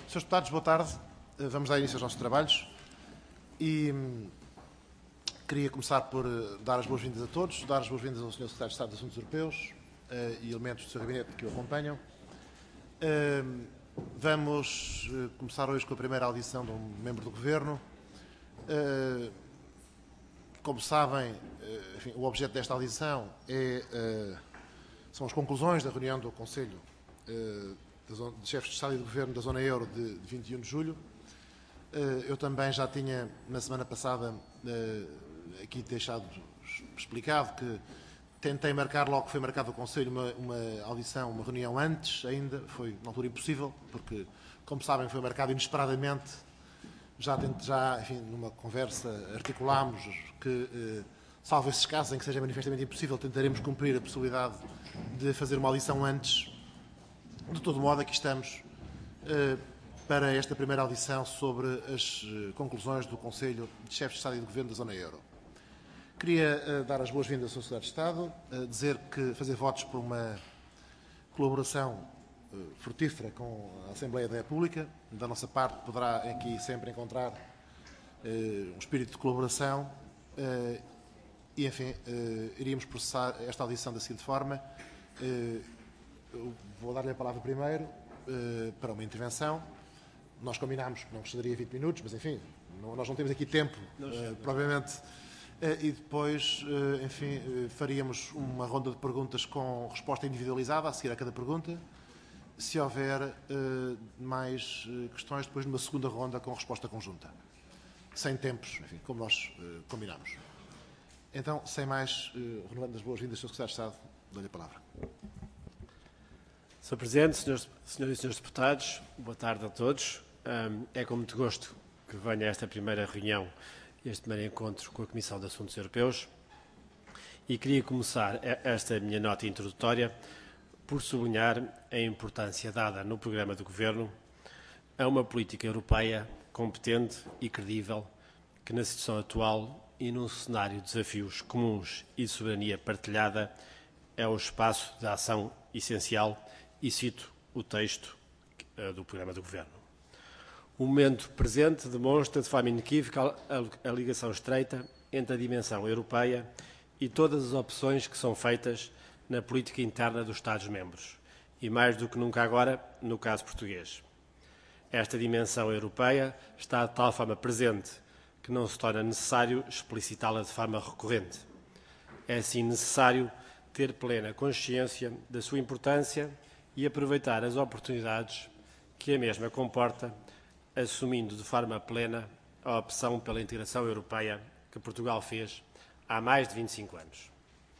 Senhores deputados, boa tarde. Vamos dar início aos nossos trabalhos e queria começar por dar as boas-vindas a todos, dar as boas-vindas ao Sr. Secretário de Estado dos Assuntos Europeus e elementos do seu gabinete que o acompanham. Vamos começar hoje com a primeira audição de um membro do Governo. Como sabem, enfim, o objeto desta audição são as conclusões da reunião do Conselho de Chefes de Estado e de Governo da Zona Euro de 21 de julho. Eu também já tinha, na semana passada, aqui deixado explicado que tentei marcar, logo que foi marcado o Conselho, uma audição, uma reunião antes ainda. Foi, na altura, impossível, porque, como sabem, foi marcado inesperadamente. Já enfim, numa conversa, articulámos que, salvo esses casos em que seja manifestamente impossível, tentaremos cumprir a possibilidade de fazer uma audição antes. De todo modo, aqui estamos para esta primeira audição sobre as conclusões do Conselho de Chefes de Estado e de Governo da Zona Euro. Queria dar as boas-vindas ao Secretário de Estado, dizer que fazer votos por uma colaboração frutífera com a Assembleia da República. Da nossa parte, poderá aqui sempre encontrar um espírito de colaboração e, enfim, iríamos processar esta audição da seguinte forma. Eu vou dar-lhe a palavra primeiro para uma intervenção. Nós combinámos que não gostaria 20 minutos, mas, enfim, nós não temos aqui tempo, provavelmente. E depois, enfim, faríamos uma ronda de perguntas com resposta individualizada a seguir a cada pergunta. Se houver mais questões, depois numa segunda ronda com resposta conjunta. Sem tempos, enfim, como nós combinámos. Então, sem mais, renovando as boas-vindas, Sr. Secretário de Estado, dou-lhe a palavra. Sr. Presidente, senhoras e senhores deputados, boa tarde a todos. É com muito gosto que venho a esta primeira reunião, este primeiro encontro com a Comissão de Assuntos Europeus, e queria começar esta minha nota introdutória por sublinhar a importância dada no programa do Governo a uma política europeia competente e credível que, na situação atual e num cenário de desafios comuns e de soberania partilhada, é o espaço de ação essencial, e cito o texto do programa do Governo. O momento presente demonstra de forma inequívoca a ligação estreita entre a dimensão europeia e todas as opções que são feitas na política interna dos Estados-membros, e mais do que nunca agora, no caso português. Esta dimensão europeia está de tal forma presente que não se torna necessário explicitá-la de forma recorrente. É assim necessário ter plena consciência da sua importância e aproveitar as oportunidades que a mesma comporta, assumindo de forma plena a opção pela integração europeia que Portugal fez há mais de 25 anos.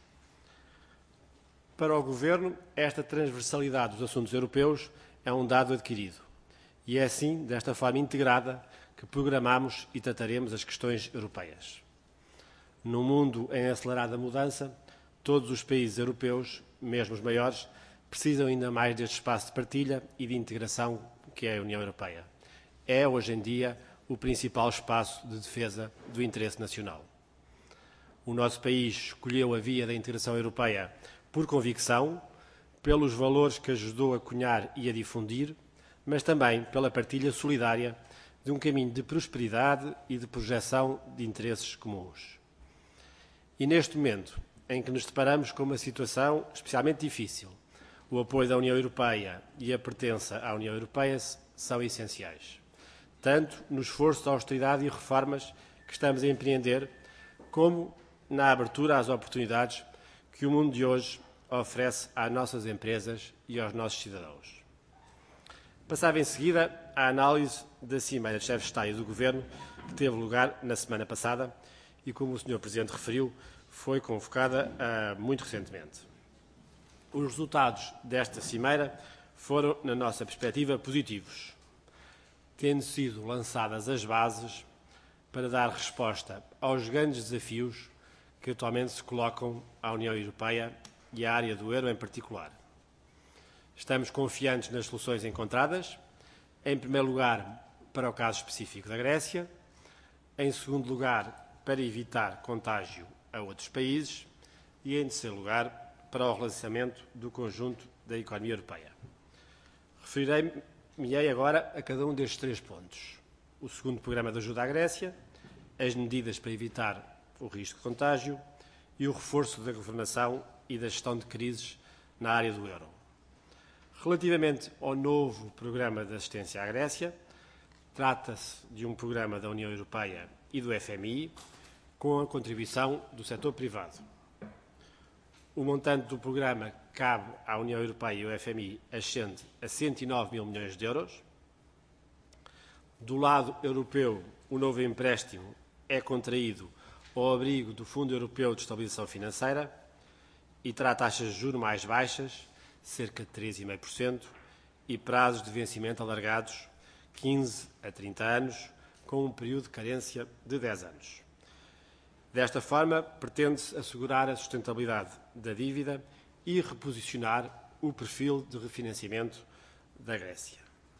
Para o Governo, esta transversalidade dos assuntos europeus é um dado adquirido e é assim, desta forma integrada, que programamos e trataremos as questões europeias. Num mundo em acelerada mudança, todos os países europeus, mesmo os maiores, precisam ainda mais deste espaço de partilha e de integração que é a União Europeia. É, hoje em dia, o principal espaço de defesa do interesse nacional. O nosso país escolheu a via da integração europeia por convicção, pelos valores que ajudou a cunhar e a difundir, mas também pela partilha solidária de um caminho de prosperidade e de projeção de interesses comuns. E neste momento em que nos deparamos com uma situação especialmente difícil, o apoio da União Europeia e a pertença à União Europeia são essenciais, tanto no esforço de austeridade e reformas que estamos a empreender, como na abertura às oportunidades que o mundo de hoje oferece às nossas empresas e aos nossos cidadãos. Passava em seguida à análise da Cimeira de Chefes de Estado e do Governo, que teve lugar na semana passada e, como o Sr. Presidente referiu, foi convocada muito recentemente. Os resultados desta Cimeira foram, na nossa perspectiva, positivos, tendo sido lançadas as bases para dar resposta aos grandes desafios que atualmente se colocam à União Europeia e à área do euro em particular. Estamos confiantes nas soluções encontradas, em primeiro lugar, para o caso específico da Grécia, em segundo lugar, para evitar contágio a outros países e, em terceiro lugar, para o relançamento do conjunto da economia europeia. Referirei-me Referir-me-ei agora a cada um destes 3 pontos. O segundo programa de ajuda à Grécia, as medidas para evitar o risco de contágio e o reforço da governação e da gestão de crises na área do euro. Relativamente ao novo programa de assistência à Grécia, trata-se de um programa da União Europeia e do FMI com a contribuição do setor privado. O montante do programa que cabe à União Europeia e ao FMI ascende a 109 mil milhões de euros. Do lado europeu, o novo empréstimo é contraído ao abrigo do Fundo Europeu de Estabilização Financeira e terá taxas de juros mais baixas, cerca de 3,5%, e prazos de vencimento alargados, 15 a 30 anos, com um período de carência de 10 anos. Desta forma, pretende-se assegurar a sustentabilidade da dívida e reposicionar o perfil de refinanciamento da Grécia.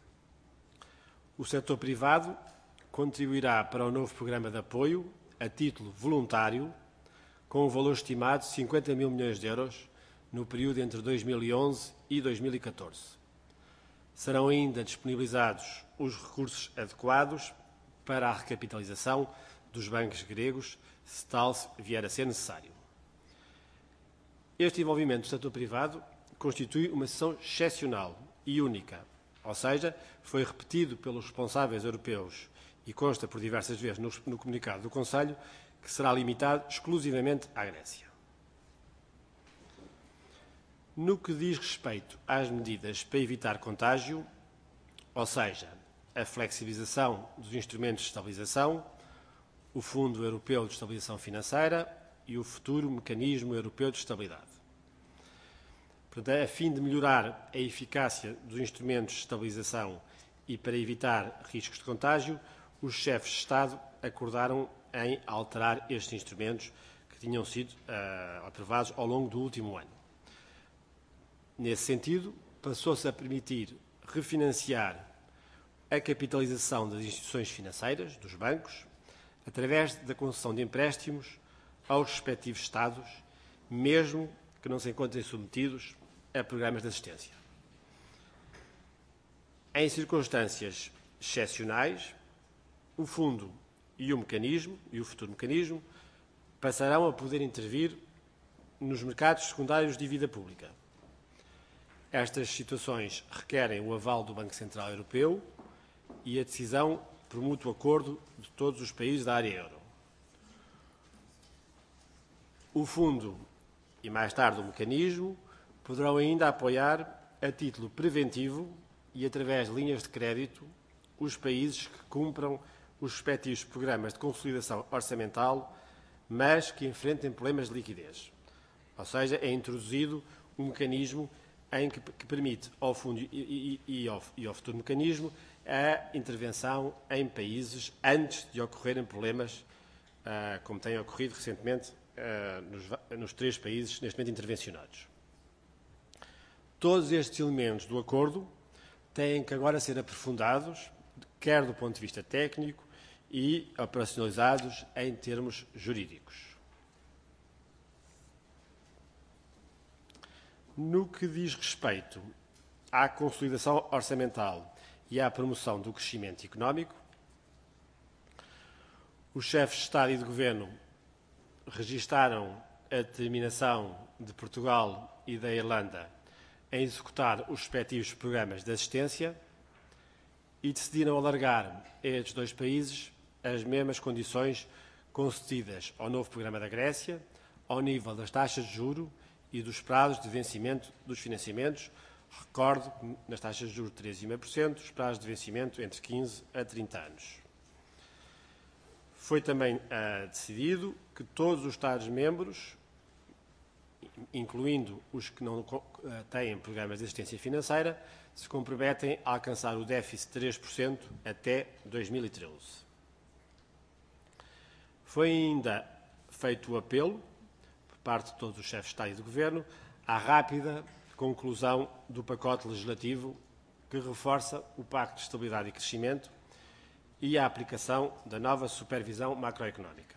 O setor privado contribuirá para o novo programa de apoio a título voluntário, com um valor estimado de 50 mil milhões de euros no período entre 2011 e 2014. Serão ainda disponibilizados os recursos adequados para a recapitalização dos bancos gregos, se tal vier a ser necessário. Este envolvimento do setor privado constitui uma situação excepcional e única, ou seja, foi repetido pelos responsáveis europeus e consta por diversas vezes no comunicado do Conselho que será limitado exclusivamente à Grécia. No que diz respeito às medidas para evitar contágio, ou seja, a flexibilização dos instrumentos de estabilização, o Fundo Europeu de Estabilização Financeira e o futuro Mecanismo Europeu de Estabilidade. Portanto, a fim de melhorar a eficácia dos instrumentos de estabilização e para evitar riscos de contágio, os chefes de Estado acordaram em alterar estes instrumentos que tinham sido aprovados ao longo do último ano. Nesse sentido, passou-se a permitir refinanciar a capitalização das instituições financeiras, dos bancos, através da concessão de empréstimos aos respectivos Estados, mesmo que não se encontrem submetidos a programas de assistência. Em circunstâncias excepcionais, o Fundo e o mecanismo, e o futuro mecanismo, passarão a poder intervir nos mercados secundários de dívida pública. Estas situações requerem o aval do Banco Central Europeu e a decisão por mútuo acordo de todos os países da área euro. O Fundo e, mais tarde, o mecanismo poderão ainda apoiar, a título preventivo e através de linhas de crédito, os países que cumpram os respectivos programas de consolidação orçamental, mas que enfrentem problemas de liquidez. Ou seja, é introduzido um mecanismo que permite ao Fundo e ao futuro mecanismo a intervenção em países antes de ocorrerem problemas, como tem ocorrido recentemente nos 3 países neste momento intervencionados. Todos estes elementos do acordo têm que agora ser aprofundados, quer do ponto de vista técnico e operacionalizados em termos jurídicos. No que diz respeito à consolidação orçamental e à promoção do crescimento económico, os chefes de Estado e de Governo registaram a determinação de Portugal e da Irlanda em executar os respectivos programas de assistência e decidiram alargar a estes 2 países as mesmas condições concedidas ao novo programa da Grécia, ao nível das taxas de juros e dos prazos de vencimento dos financiamentos. Recordo que nas taxas de juros 3,5%, os prazos de vencimento entre 15 a 30 anos. Foi também decidido que todos os Estados-membros, incluindo os que não têm programas de assistência financeira, se comprometem a alcançar o déficit de 3% até 2013. Foi ainda feito o apelo, por parte de todos os chefes de Estado e de Governo, à rápida conclusão do pacote legislativo que reforça o Pacto de Estabilidade e Crescimento e a aplicação da nova supervisão macroeconómica.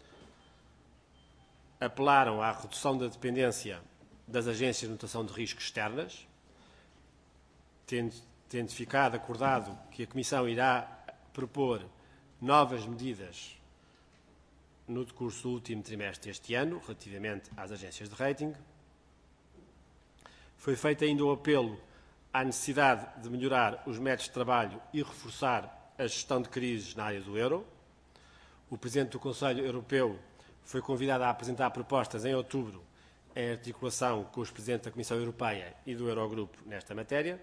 Apelaram à redução da dependência das agências de notação de risco externas, tendo tendo ficado acordado que a Comissão irá propor novas medidas no decurso do último trimestre deste ano, relativamente às agências de rating. Foi feito ainda o apelo à necessidade de melhorar os métodos de trabalho e reforçar a gestão de crises na área do euro. O Presidente do Conselho Europeu foi convidado a apresentar propostas em outubro em articulação com os Presidentes da Comissão Europeia e do Eurogrupo nesta matéria.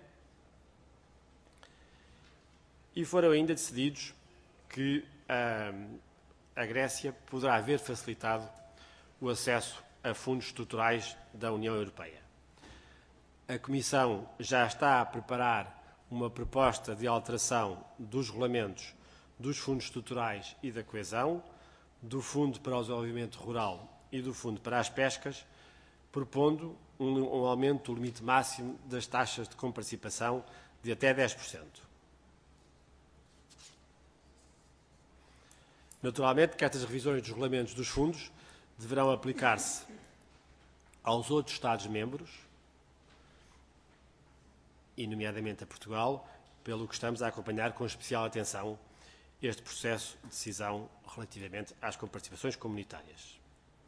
E foram ainda decididos que a Grécia poderá ver facilitado o acesso a fundos estruturais da União Europeia. A Comissão já está a preparar uma proposta de alteração dos regulamentos dos fundos estruturais e da coesão, do Fundo para o Desenvolvimento Rural e do Fundo para as Pescas, propondo um aumento do limite máximo das taxas de comparticipação de até 10%. Naturalmente que estas revisões dos regulamentos dos fundos deverão aplicar-se aos outros Estados-membros, e nomeadamente a Portugal, pelo que estamos a acompanhar com especial atenção este processo de decisão relativamente às comparticipações comunitárias.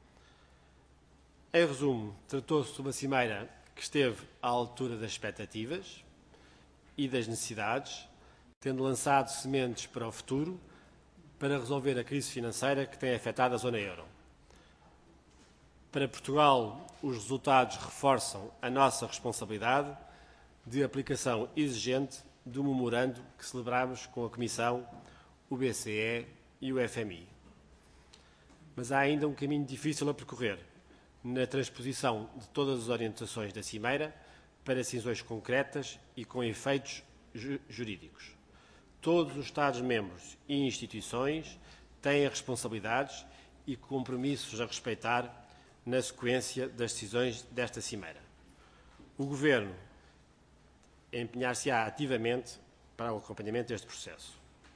Em resumo, tratou-se de uma cimeira que esteve à altura das expectativas e das necessidades, tendo lançado sementes para o futuro, para resolver a crise financeira que tem afetado a zona euro. Para Portugal, os resultados reforçam a nossa responsabilidade de aplicação exigente do memorando que celebramos com a Comissão, o BCE e o FMI. Mas há ainda um caminho difícil a percorrer na transposição de todas as orientações da Cimeira para decisões concretas e com efeitos jurídicos. Todos os Estados-membros e instituições têm responsabilidades e compromissos a respeitar na sequência das decisões desta Cimeira. O Governo empenhar-se-á ativamente para o acompanhamento deste processo.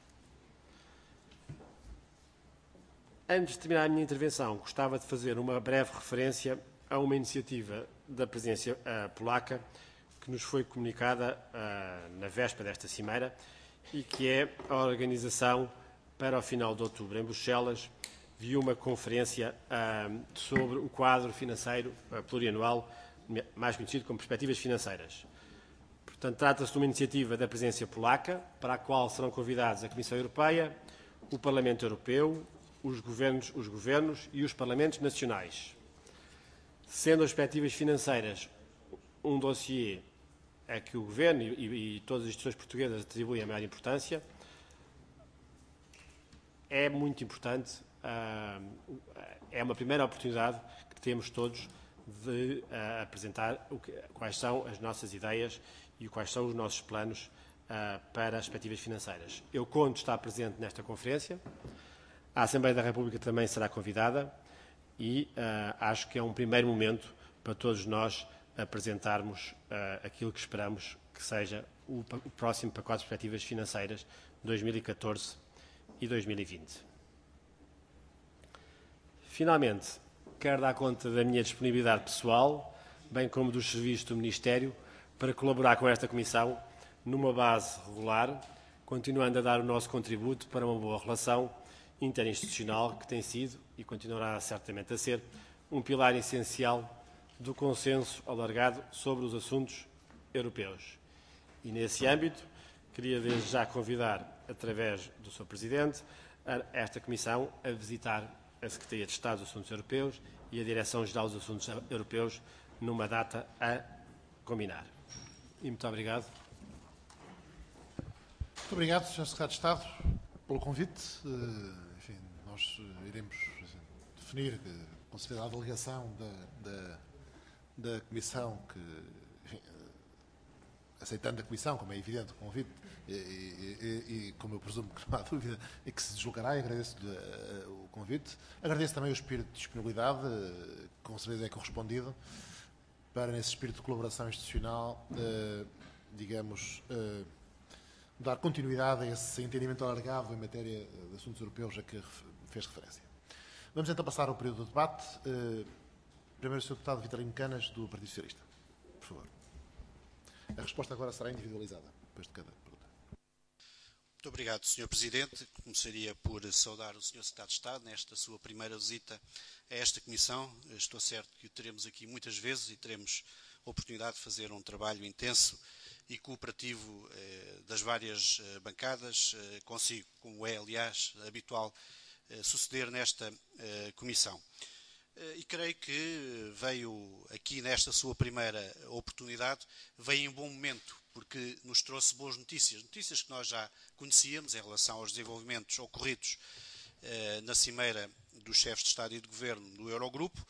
Antes de terminar a minha intervenção, gostava de fazer uma breve referência a uma iniciativa da presidência polaca que nos foi comunicada na véspera desta cimeira e que é a organização, para o final de outubro, em Bruxelas, de uma conferência sobre o quadro financeiro plurianual, mais conhecido como perspectivas financeiras. Portanto, trata-se de uma iniciativa da presidência polaca, para a qual serão convidados a Comissão Europeia, o Parlamento Europeu, os governos e os parlamentos nacionais. Sendo as perspectivas financeiras um dossiê a que o Governo e todas as instituições portuguesas atribuem a maior importância, é muito importante, é uma primeira oportunidade que temos todos de apresentar quais são as nossas ideias e quais são os nossos planos para as perspectivas financeiras. Eu conto estar presente nesta conferência, a Assembleia da República também será convidada e acho que é um primeiro momento para todos nós apresentarmos aquilo que esperamos que seja o próximo pacote de perspectivas financeiras 2014 e 2020. Finalmente, quero dar conta da minha disponibilidade pessoal, bem como dos serviços do Ministério, para colaborar com esta Comissão numa base regular, continuando a dar o nosso contributo para uma boa relação interinstitucional que tem sido e continuará certamente a ser um pilar essencial do consenso alargado sobre os assuntos europeus. E nesse âmbito, queria desde já convidar, através do Sr. Presidente, esta Comissão a visitar a Secretaria de Estado dos Assuntos Europeus e a Direção-Geral dos Assuntos Europeus numa data a combinar. E muito obrigado. Muito obrigado, Sr. Secretário de Estado, pelo convite. Enfim, nós iremos definir, com certeza, a delegação da Comissão, que, enfim, aceitando a Comissão, como é evidente, o convite, e como eu presumo que não há dúvida, e que se deslocará, e agradeço-lhe o convite. Agradeço também o espírito de disponibilidade, que com certeza é correspondido, para, nesse espírito de colaboração institucional, digamos, dar continuidade a esse entendimento alargado em matéria de assuntos europeus a que fez referência. Vamos então passar ao período do debate. Primeiro o Sr. Deputado Vitorino Canas, do Partido Socialista. Por favor. A resposta agora será individualizada. depois de cada pergunta. Muito obrigado, Sr. Presidente. Começaria por saudar o Sr. Secretário de Estado nesta sua primeira visita a esta Comissão. Estou certo que o teremos aqui muitas vezes e teremos a oportunidade de fazer um trabalho intenso e cooperativo das várias bancadas consigo, como é, aliás, habitual suceder nesta Comissão. E creio que veio aqui nesta sua primeira oportunidade, veio em bom momento, porque nos trouxe boas notícias, notícias que nós já conhecíamos em relação aos desenvolvimentos ocorridos na cimeira dos chefes de Estado e de Governo do Eurogrupo.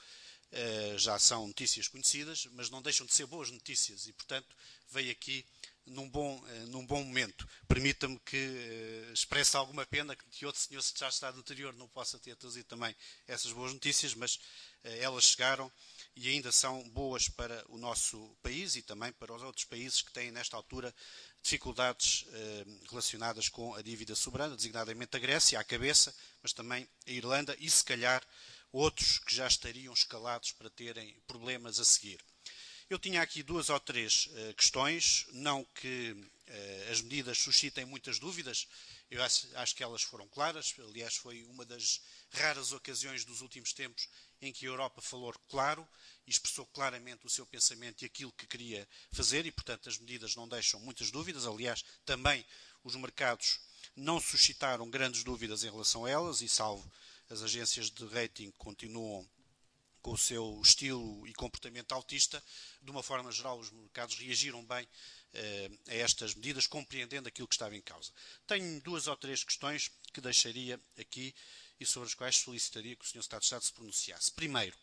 Já são notícias conhecidas, mas não deixam de ser boas notícias e, portanto, veio aqui num bom momento. Permita-me que expresse alguma pena que outro senhor secretário de Estado anterior não possa ter trazido também essas boas notícias, mas elas chegaram e ainda são boas para o nosso país e também para os outros países que têm, nesta altura, dificuldades relacionadas com a dívida soberana, designadamente a Grécia, à cabeça, mas também a Irlanda e, se calhar, outros que já estariam escalados para terem problemas a seguir. Eu tinha aqui 2 ou 3 questões, não que as medidas suscitem muitas dúvidas, eu acho que elas foram claras, aliás foi uma das raras ocasiões dos últimos tempos em que a Europa falou claro e expressou claramente o seu pensamento e aquilo que queria fazer e, portanto, as medidas não deixam muitas dúvidas, aliás, também os mercados não suscitaram grandes dúvidas em relação a elas e, salvo as agências de rating continuam com o seu estilo e comportamento altista, de uma forma geral os mercados reagiram bem a estas medidas, compreendendo aquilo que estava em causa. Tenho 2 ou 3 questões que deixaria aqui e sobre as quais solicitaria que o Sr. Secretário de Estado se pronunciasse. Primeiro,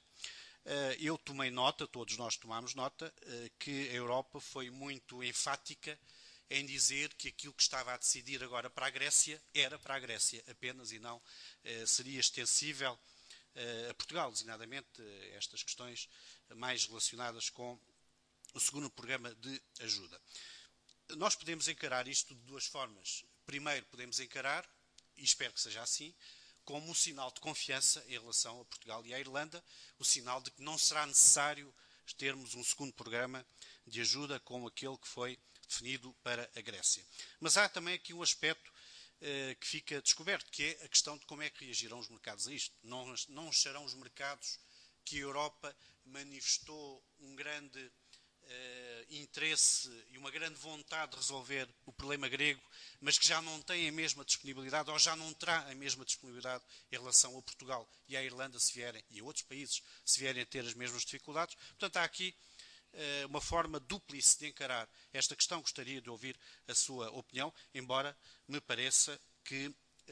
eu tomei nota, todos nós tomámos nota, que a Europa foi muito enfática em dizer que aquilo que estava a decidir agora para a Grécia era para a Grécia apenas e não seria extensível a Portugal, designadamente estas questões mais relacionadas com o segundo programa de ajuda. Nós podemos encarar isto de 2 formas. Primeiro, podemos encarar, e espero que seja assim, como um sinal de confiança em relação a Portugal e à Irlanda, o sinal de que não será necessário termos um segundo programa de ajuda como aquele que foi definido para a Grécia. Mas há também aqui um aspecto que fica descoberto, que é a questão de como é que reagirão os mercados a isto. Não serão os mercados que a Europa manifestou um grande interesse e uma grande vontade de resolver o problema grego, mas que já não tem a mesma disponibilidade ou já não terá a mesma disponibilidade em relação a Portugal e à Irlanda se vierem, e a outros países se vierem a ter as mesmas dificuldades. Portanto, há aqui uma forma dúplice de encarar esta questão. Gostaria de ouvir a sua opinião, embora me pareça que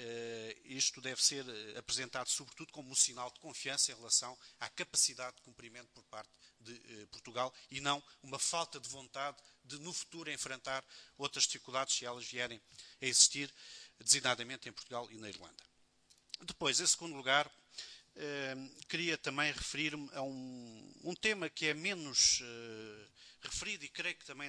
isto deve ser apresentado sobretudo como um sinal de confiança em relação à capacidade de cumprimento por parte de Portugal e não uma falta de vontade de no futuro enfrentar outras dificuldades se elas vierem a existir, designadamente em Portugal e na Irlanda. Depois, em segundo lugar, queria também referir-me a um tema que é menos referido e creio que também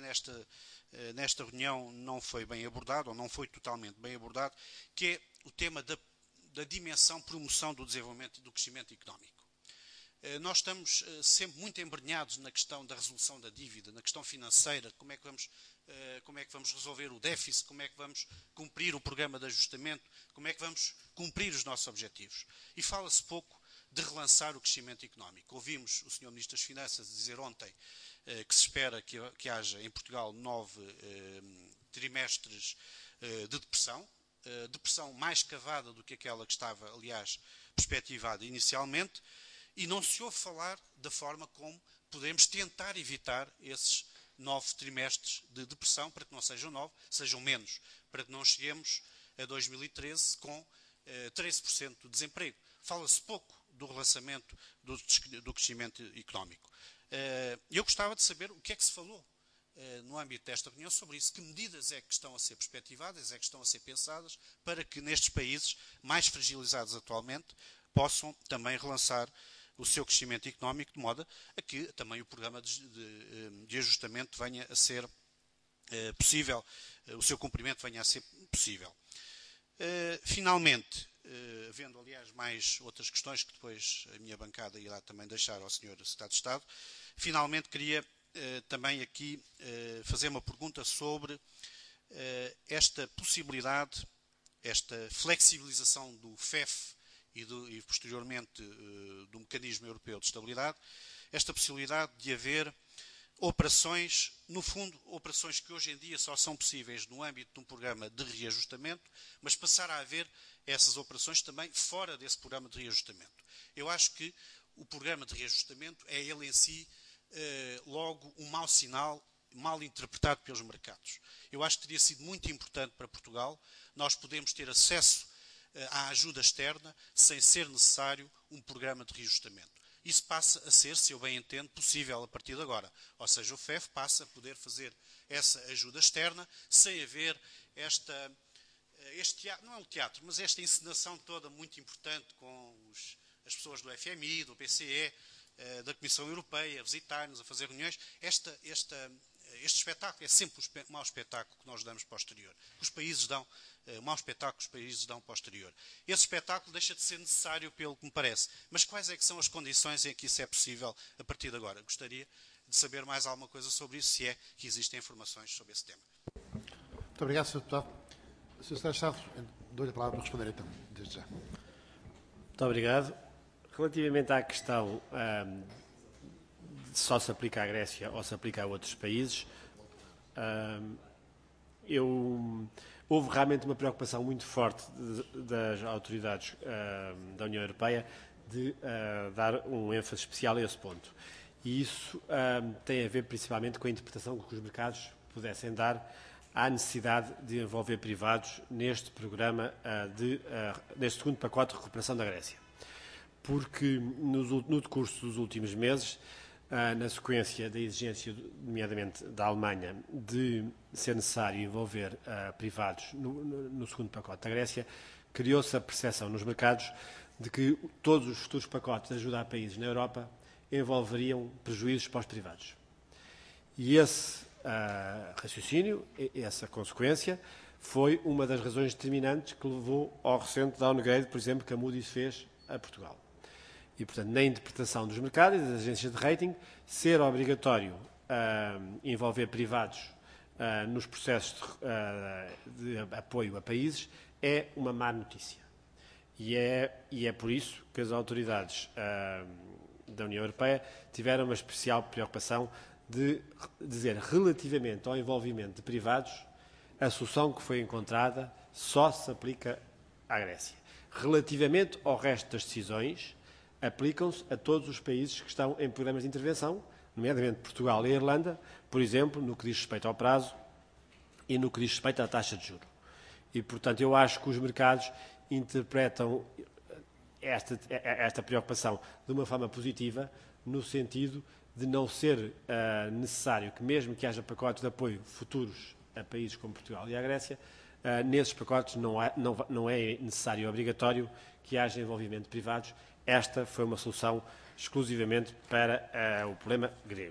nesta reunião não foi bem abordado, ou não foi totalmente bem abordado, que é o tema da dimensão promoção do desenvolvimento e do crescimento económico. Nós estamos sempre muito embrenhados na questão da resolução da dívida, na questão financeira, como é que vamos resolver o déficit, como é que vamos cumprir o programa de ajustamento, como é que vamos cumprir os nossos objetivos. E fala-se pouco de relançar o crescimento económico. Ouvimos o Sr. Ministro das Finanças dizer ontem que se espera que haja em Portugal 9 trimestres de depressão mais cavada do que aquela que estava, aliás, perspectivada inicialmente, e não se ouve falar da forma como podemos tentar evitar esses 9 trimestres de depressão, para que não sejam 9, sejam menos, para que não cheguemos a 2013 com 13% de desemprego. Fala-se pouco do relançamento do crescimento económico. Eu gostava de saber o que é que se falou no âmbito desta reunião sobre isso. Que medidas é que estão a ser perspectivadas, é que estão a ser pensadas para que nestes países mais fragilizados atualmente possam também relançar o seu crescimento económico, de modo a que também o programa de ajustamento venha a ser possível, o seu cumprimento venha a ser possível. Finalmente, havendo aliás mais outras questões que depois a minha bancada irá também deixar ao Sr. Secretário de Estado, finalmente queria também aqui fazer uma pergunta sobre esta possibilidade, esta flexibilização do FEF e posteriormente do Mecanismo Europeu de Estabilidade, esta possibilidade de haver operações, no fundo, operações que hoje em dia só são possíveis no âmbito de um programa de reajustamento, mas passar a haver essas operações também fora desse programa de reajustamento. Eu acho que o programa de reajustamento é ele em si logo um mau sinal, mal interpretado pelos mercados. Eu acho que teria sido muito importante para Portugal nós podermos ter acesso à ajuda externa sem ser necessário um programa de reajustamento. Isso passa a ser, se eu bem entendo, possível a partir de agora. Ou seja, o FEF passa a poder fazer essa ajuda externa sem haver este teatro, não é um teatro, mas esta encenação toda muito importante com as pessoas do FMI, do BCE, da Comissão Europeia, a visitar-nos, a fazer reuniões. Este espetáculo é sempre o mau espetáculo que nós damos para o exterior. Que os países dão, o mau espetáculo que os países dão para o exterior. Esse espetáculo deixa de ser necessário, pelo que me parece. Mas quais é que são as condições em que isso é possível a partir de agora? Gostaria de saber mais alguma coisa sobre isso, se é que existem informações sobre esse tema. Muito obrigado, Sr. Deputado. Sr. Secretário de Estado, dou-lhe a palavra para responder então, desde já. Muito obrigado. Relativamente à questão de só se aplica à Grécia ou se aplica a outros países, houve realmente uma preocupação muito forte das autoridades da União Europeia de dar um ênfase especial a esse ponto. E isso tem a ver principalmente com a interpretação que os mercados pudessem dar à necessidade de envolver privados neste programa, neste segundo pacote de recuperação da Grécia. Porque no decurso dos últimos meses, na sequência da exigência, nomeadamente da Alemanha, de ser necessário envolver privados no segundo pacote da Grécia, criou-se a percepção nos mercados de que todos os futuros pacotes de ajuda a países na Europa envolveriam prejuízos para os privados. E esse raciocínio, essa consequência, foi uma das razões determinantes que levou ao recente downgrade, por exemplo, que a Moody's fez a Portugal. E, portanto, na interpretação dos mercados e das agências de rating, ser obrigatório envolver privados nos processos de apoio a países é uma má notícia. E é por isso que as autoridades da União Europeia tiveram uma especial preocupação de dizer, relativamente ao envolvimento de privados, a solução que foi encontrada só se aplica à Grécia. Relativamente ao resto das decisões, aplicam-se a todos os países que estão em programas de intervenção, nomeadamente Portugal e Irlanda, por exemplo, no que diz respeito ao prazo e no que diz respeito à taxa de juros. E, portanto, eu acho que os mercados interpretam esta preocupação de uma forma positiva, no sentido de não ser necessário que, mesmo que haja pacotes de apoio futuros a países como Portugal e a Grécia, nesses pacotes não é necessário e obrigatório que haja envolvimento de privados. Esta foi uma solução exclusivamente para o problema grego.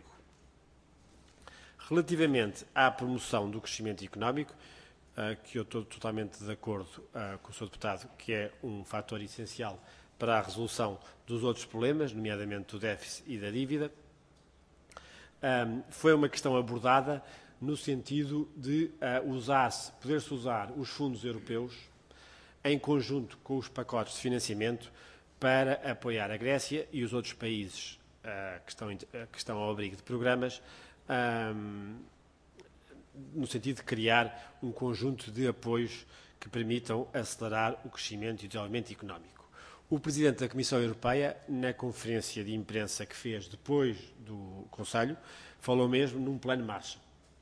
Relativamente à promoção do crescimento económico, que eu estou totalmente de acordo com o Sr. Deputado, que é um fator essencial para a resolução dos outros problemas, nomeadamente do déficit e da dívida, foi uma questão abordada no sentido de poder-se usar os fundos europeus em conjunto com os pacotes de financiamento para apoiar a Grécia e os outros países que estão ao abrigo de programas, no sentido de criar um conjunto de apoios que permitam acelerar o crescimento e o desenvolvimento económico. O Presidente da Comissão Europeia, na conferência de imprensa que fez depois do Conselho, falou mesmo num plano Marshall.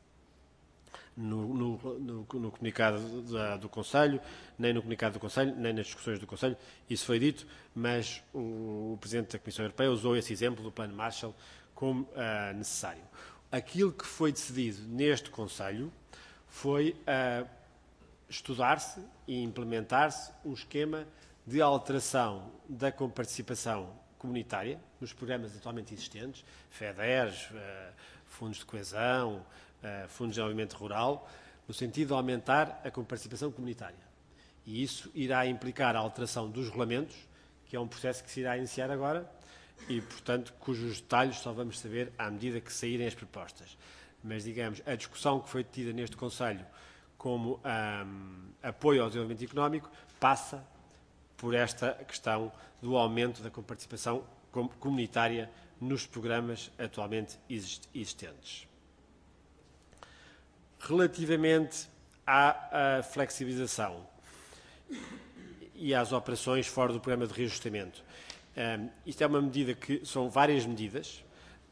No comunicado do Conselho, nem no comunicado do Conselho, nem nas discussões do Conselho, isso foi dito, mas o Presidente da Comissão Europeia usou esse exemplo do plano Marshall como necessário. Aquilo que foi decidido neste Conselho foi estudar-se e implementar-se um esquema de alteração da comparticipação comunitária nos programas atualmente existentes, FEDERs, fundos de coesão, fundos de desenvolvimento rural, no sentido de aumentar a comparticipação comunitária. E isso irá implicar a alteração dos regulamentos, que é um processo que se irá iniciar agora e, portanto, cujos detalhes só vamos saber à medida que saírem as propostas. Mas, digamos, a discussão que foi tida neste Conselho como apoio ao desenvolvimento económico, passa por esta questão do aumento da participação comunitária nos programas atualmente existentes. Relativamente à flexibilização e às operações fora do programa de reajustamento, isto é uma medida que são várias medidas,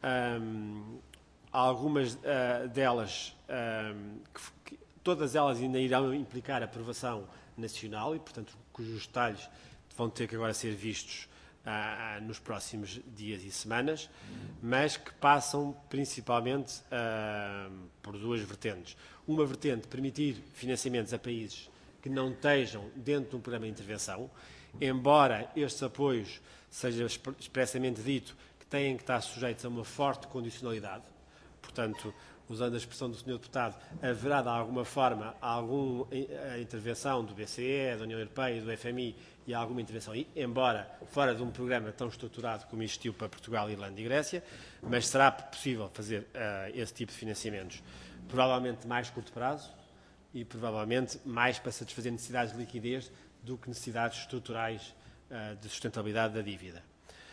algumas delas, todas elas ainda irão implicar aprovação nacional e, portanto, cujos detalhes vão ter que agora ser vistos nos próximos dias e semanas, mas que passam principalmente por duas vertentes. Uma vertente, permitir financiamentos a países que não estejam dentro de um programa de intervenção, embora estes apoios seja expressamente dito que têm que estar sujeitos a uma forte condicionalidade. Portanto, usando a expressão do Sr. Deputado, haverá de alguma forma alguma intervenção do BCE, da União Europeia, do FMI e alguma intervenção, embora fora de um programa tão estruturado como existiu para Portugal, Irlanda e Grécia, mas será possível fazer esse tipo de financiamentos, provavelmente mais curto prazo e provavelmente mais para satisfazer necessidades de liquidez do que necessidades estruturais de sustentabilidade da dívida.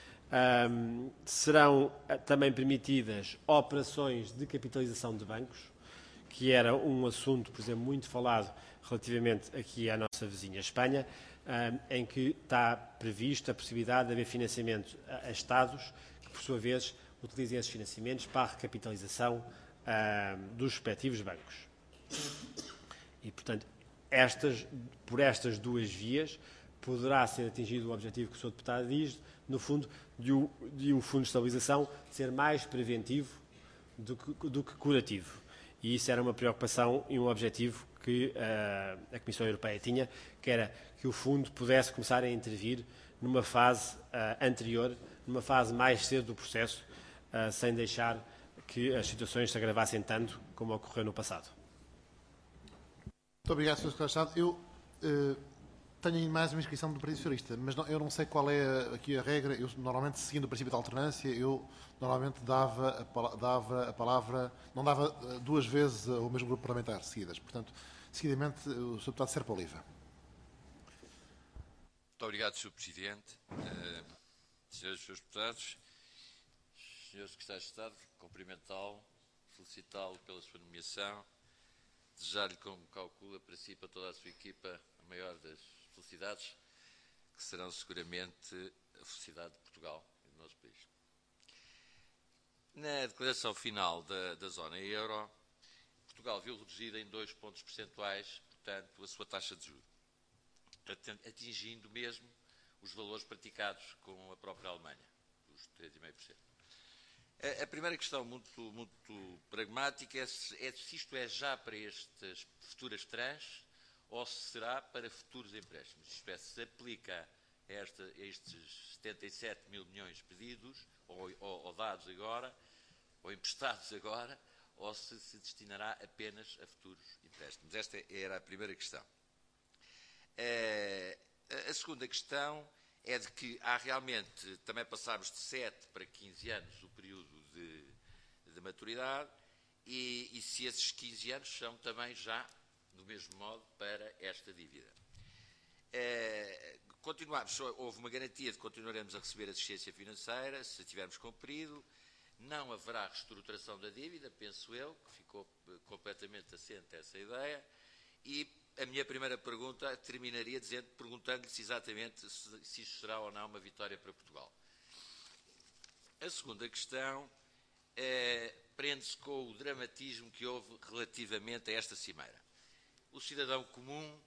Serão também permitidas operações de capitalização de bancos, que era um assunto, por exemplo, muito falado relativamente aqui à nossa vizinha Espanha, em que está prevista a possibilidade de haver financiamento a Estados que, por sua vez, utilizem esses financiamentos para a recapitalização dos respectivos bancos. E, portanto, por estas duas vias, poderá ser atingido o objetivo que o Sr. Deputado diz, no fundo, de o Fundo de Estabilização ser mais preventivo do que curativo. E isso era uma preocupação e um objetivo que a Comissão Europeia tinha, que era que o Fundo pudesse começar a intervir numa fase anterior, numa fase mais cedo do processo, sem deixar que as situações se agravassem tanto como ocorreu no passado. Muito obrigado, Sr. Secretário de Estado. Eu tenho aí mais uma inscrição do Partido Socialista, mas eu não sei qual é aqui a regra. Eu, normalmente, seguindo o princípio da alternância, eu normalmente dava a palavra, não dava duas vezes ao mesmo grupo parlamentar seguidas. Portanto, seguidamente, o Sr. Deputado Serpa Oliva. Muito obrigado, Sr. Presidente. Senhores e Srs. Deputados, Sr. Secretário de Estado, cumprimentá-lo, felicitá-lo pela sua nomeação, desejar-lhe, como calcula, para si e para toda a sua equipa, a maior das felicidades, que serão seguramente a felicidade de Portugal e do nosso país. Na declaração final da zona euro, Portugal viu reduzida em 2 pontos percentuais, portanto, a sua taxa de juros, atingindo mesmo os valores praticados com a própria Alemanha, os 3,5%. A primeira questão muito pragmática é se isto é já para estas futuras tranches ou se será para futuros empréstimos. Isto é, se aplica a estes 77 mil milhões pedidos ou dados agora, ou emprestados agora, ou se destinará apenas a futuros empréstimos. Esta era a primeira questão. A segunda questão é de que há realmente, também passámos de 7 para 15 anos o período de maturidade e se esses 15 anos são também já, do mesmo modo, para esta dívida. Houve uma garantia de que continuaremos a receber assistência financeira, se tivermos cumprido, não haverá reestruturação da dívida, penso eu, que ficou completamente assente essa ideia, e a minha primeira pergunta terminaria perguntando-lhe exatamente se isto será ou não uma vitória para Portugal. A segunda questão prende-se com o dramatismo que houve relativamente a esta cimeira. O cidadão comum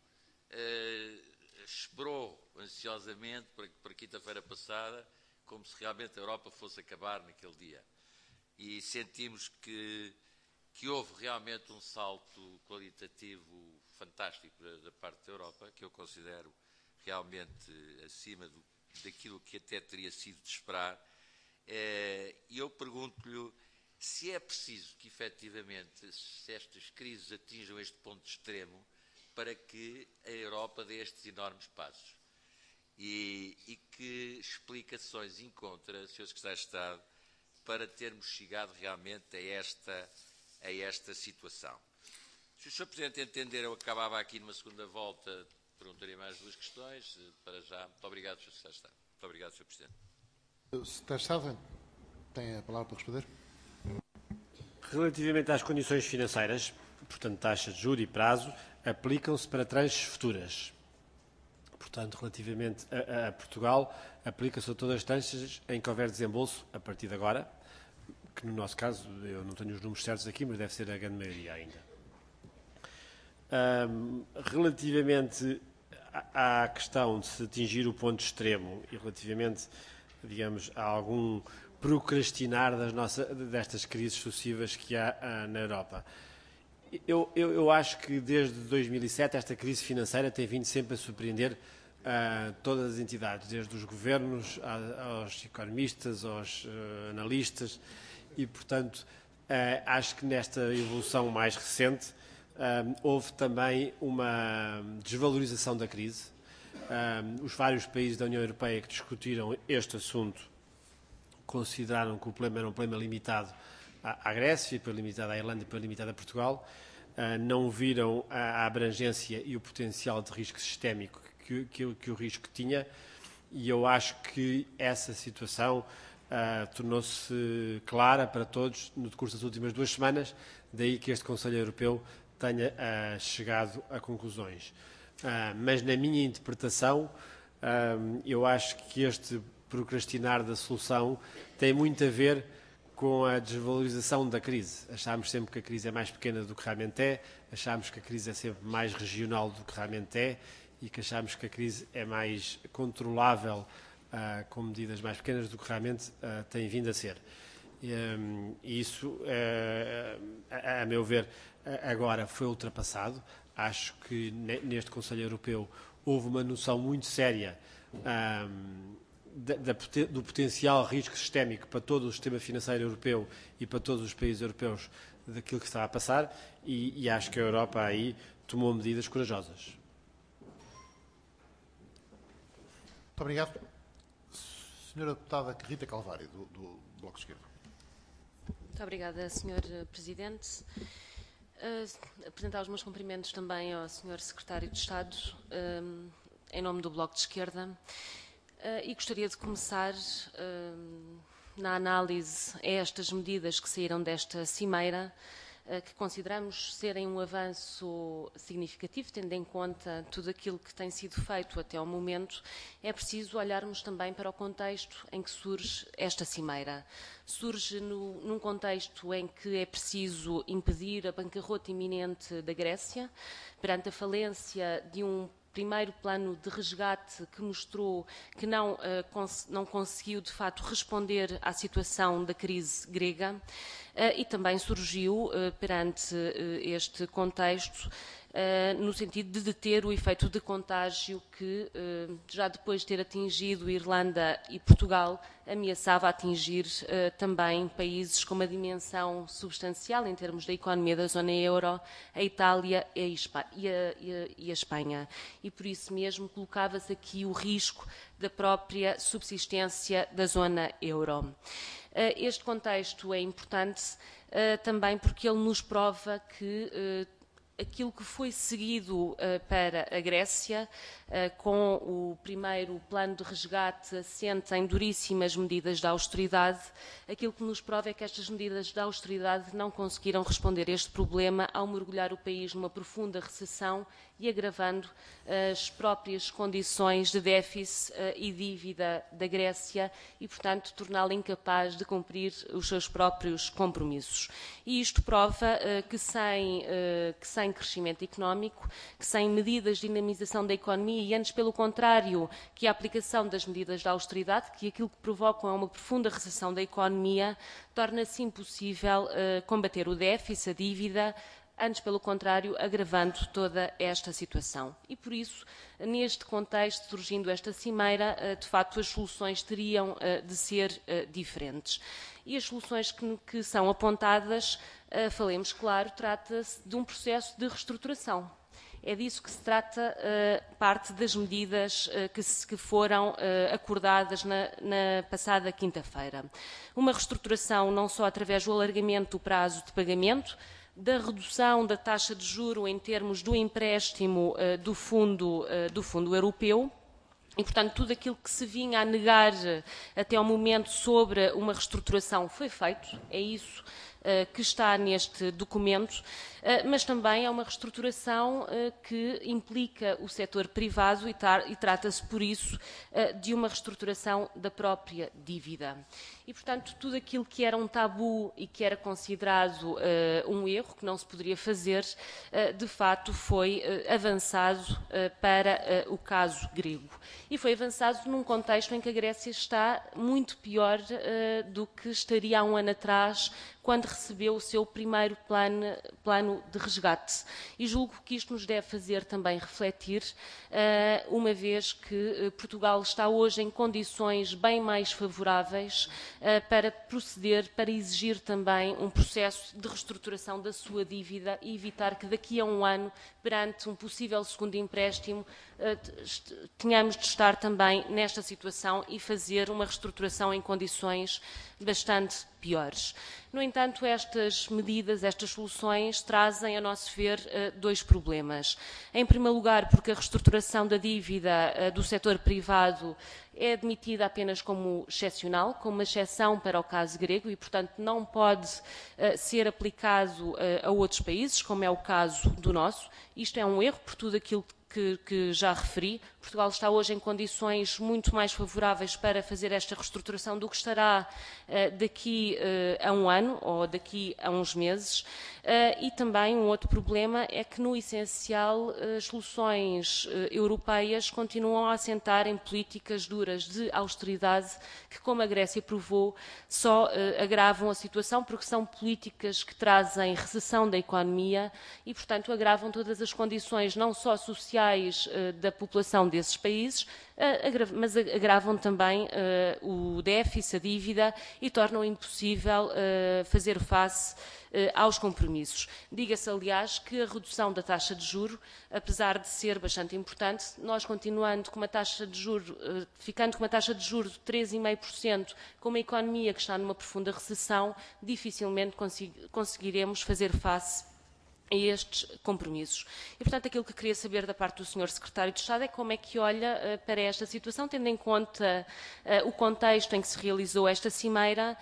esperou ansiosamente para quinta-feira passada como se realmente a Europa fosse acabar naquele dia. E sentimos que houve realmente um salto qualitativo fantástico da parte da Europa, que eu considero realmente acima daquilo que até teria sido de esperar. E eu pergunto-lhe se é preciso que, efetivamente, se estas crises atinjam este ponto extremo para que a Europa dê estes enormes passos. E que explicações encontra, Sr. Secretário de Estado, para termos chegado realmente a esta situação. Se o Sr. Presidente entender, eu acabava aqui numa segunda volta, perguntaria mais 2 questões. Para já, muito obrigado, Sr. Secretário de Estado. Muito obrigado, Sr. Presidente. O Secretário de Estado tem a palavra para responder. Relativamente às condições financeiras, portanto, taxa de juros e prazo, aplicam-se para tranches futuras. Portanto, relativamente a Portugal, aplica-se a todas as tranches em que houver desembolso a partir de agora, que no nosso caso, eu não tenho os números certos aqui, mas deve ser a grande maioria ainda. Relativamente à questão de se atingir o ponto extremo e relativamente, digamos, a algum procrastinar destas crises sucessivas que há na Europa. Eu acho que desde 2007 esta crise financeira tem vindo sempre a surpreender todas as entidades, desde os governos aos economistas, aos analistas e, portanto, acho que nesta evolução mais recente houve também uma desvalorização da crise. Os vários países da União Europeia que discutiram este assunto consideraram que o problema era um problema limitado à Grécia, depois limitado à Irlanda e depois limitado a Portugal. Não viram a abrangência e o potencial de risco sistémico que o risco tinha, e eu acho que essa situação tornou-se clara para todos no decurso das últimas 2 semanas, daí que este Conselho Europeu tenha chegado a conclusões. Mas na minha interpretação, eu acho que este procrastinar da solução tem muito a ver com a desvalorização da crise. Achámos sempre que a crise é mais pequena do que realmente é, achámos que a crise é sempre mais regional do que realmente é e que achámos que a crise é mais controlável com medidas mais pequenas do que realmente tem vindo a ser. E isso, a meu ver, agora foi ultrapassado. Acho que neste Conselho Europeu houve uma noção muito séria do potencial risco sistémico para todo o sistema financeiro europeu e para todos os países europeus daquilo que está a passar e acho que a Europa aí tomou medidas corajosas. Muito obrigado. Senhora Deputada Rita Calvário, do Bloco de Esquerda. Muito obrigada, Sr. Presidente. Apresentar os meus cumprimentos também ao Sr. Secretário de Estado, em nome do Bloco de Esquerda. E gostaria de começar na análise a estas medidas que saíram desta cimeira, que consideramos serem um avanço significativo, tendo em conta tudo aquilo que tem sido feito até ao momento. É preciso olharmos também para o contexto em que surge esta cimeira. Surge num contexto em que é preciso impedir a bancarrota iminente da Grécia, perante a falência de um primeiro plano de resgate que mostrou que não conseguiu, de facto, responder à situação da crise grega e também surgiu, perante este contexto, no sentido de deter o efeito de contágio que, já depois de ter atingido Irlanda e Portugal, ameaçava atingir também países com uma dimensão substancial em termos da economia da zona euro, a Itália e a Espanha. E por isso mesmo colocava-se aqui o risco da própria subsistência da zona euro. Este contexto é importante também porque ele nos prova que aquilo que foi seguido para a Grécia, com o primeiro plano de resgate assente em duríssimas medidas de austeridade, aquilo que nos prova é que estas medidas de austeridade não conseguiram responder a este problema ao mergulhar o país numa profunda recessão e agravando as próprias condições de déficit e dívida da Grécia e, portanto, torná-la incapaz de cumprir os seus próprios compromissos. E isto prova que sem crescimento económico, que sem medidas de dinamização da economia e antes, pelo contrário, que a aplicação das medidas de austeridade, que aquilo que provocam é uma profunda recessão da economia, torna-se impossível combater o déficit, a dívida, antes, pelo contrário, agravando toda esta situação. E, por isso, neste contexto, surgindo esta cimeira, de facto, as soluções teriam de ser diferentes. E as soluções que são apontadas, falemos claro, trata-se de um processo de reestruturação. É disso que se trata parte das medidas que foram acordadas na passada quinta-feira. Uma reestruturação não só através do alargamento do prazo de pagamento, da redução da taxa de juro em termos do empréstimo do Fundo Europeu. E, portanto, tudo aquilo que se vinha a negar até ao momento sobre uma reestruturação foi feito, é isso que está neste documento, mas também é uma reestruturação que implica o setor privado e trata-se, por isso, de uma reestruturação da própria dívida. E, portanto, tudo aquilo que era um tabu e que era considerado um erro, que não se poderia fazer, de facto foi avançado para o caso grego. E foi avançado num contexto em que a Grécia está muito pior do que estaria há um ano atrás, quando recebeu o seu primeiro plano de resgate. E julgo que isto nos deve fazer também refletir, uma vez que Portugal está hoje em condições bem mais favoráveis para proceder, para exigir também um processo de reestruturação da sua dívida e evitar que daqui a um ano, perante um possível segundo empréstimo, tenhamos de estar também nesta situação e fazer uma reestruturação em condições bastante piores. No entanto, estas medidas, estas soluções, trazem, a nosso ver, dois problemas. Em primeiro lugar, porque a reestruturação da dívida do setor privado é admitida apenas como excepcional, como uma exceção para o caso grego e, portanto, não pode ser aplicado a outros países, como é o caso do nosso. Isto é um erro por tudo aquilo que já referi. Portugal está hoje em condições muito mais favoráveis para fazer esta reestruturação do que estará daqui a um ano ou daqui a uns meses. E também um outro problema é que, no essencial, as soluções europeias continuam a assentar em políticas duras de austeridade que, como a Grécia provou, só agravam a situação porque são políticas que trazem recessão da economia e, portanto, agravam todas as condições, não só sociais da população desses países, mas agravam também o déficit, a dívida e tornam impossível fazer face aos compromissos. Diga-se, aliás, que a redução da taxa de juro, apesar de ser bastante importante, nós continuando com uma taxa de juro, ficando com uma taxa de juros de 3,5%, com uma economia que está numa profunda recessão, dificilmente conseguiremos fazer face a estes compromissos. E, portanto, aquilo que queria saber da parte do Sr. Secretário de Estado é como é que olha para esta situação, tendo em conta o contexto em que se realizou esta cimeira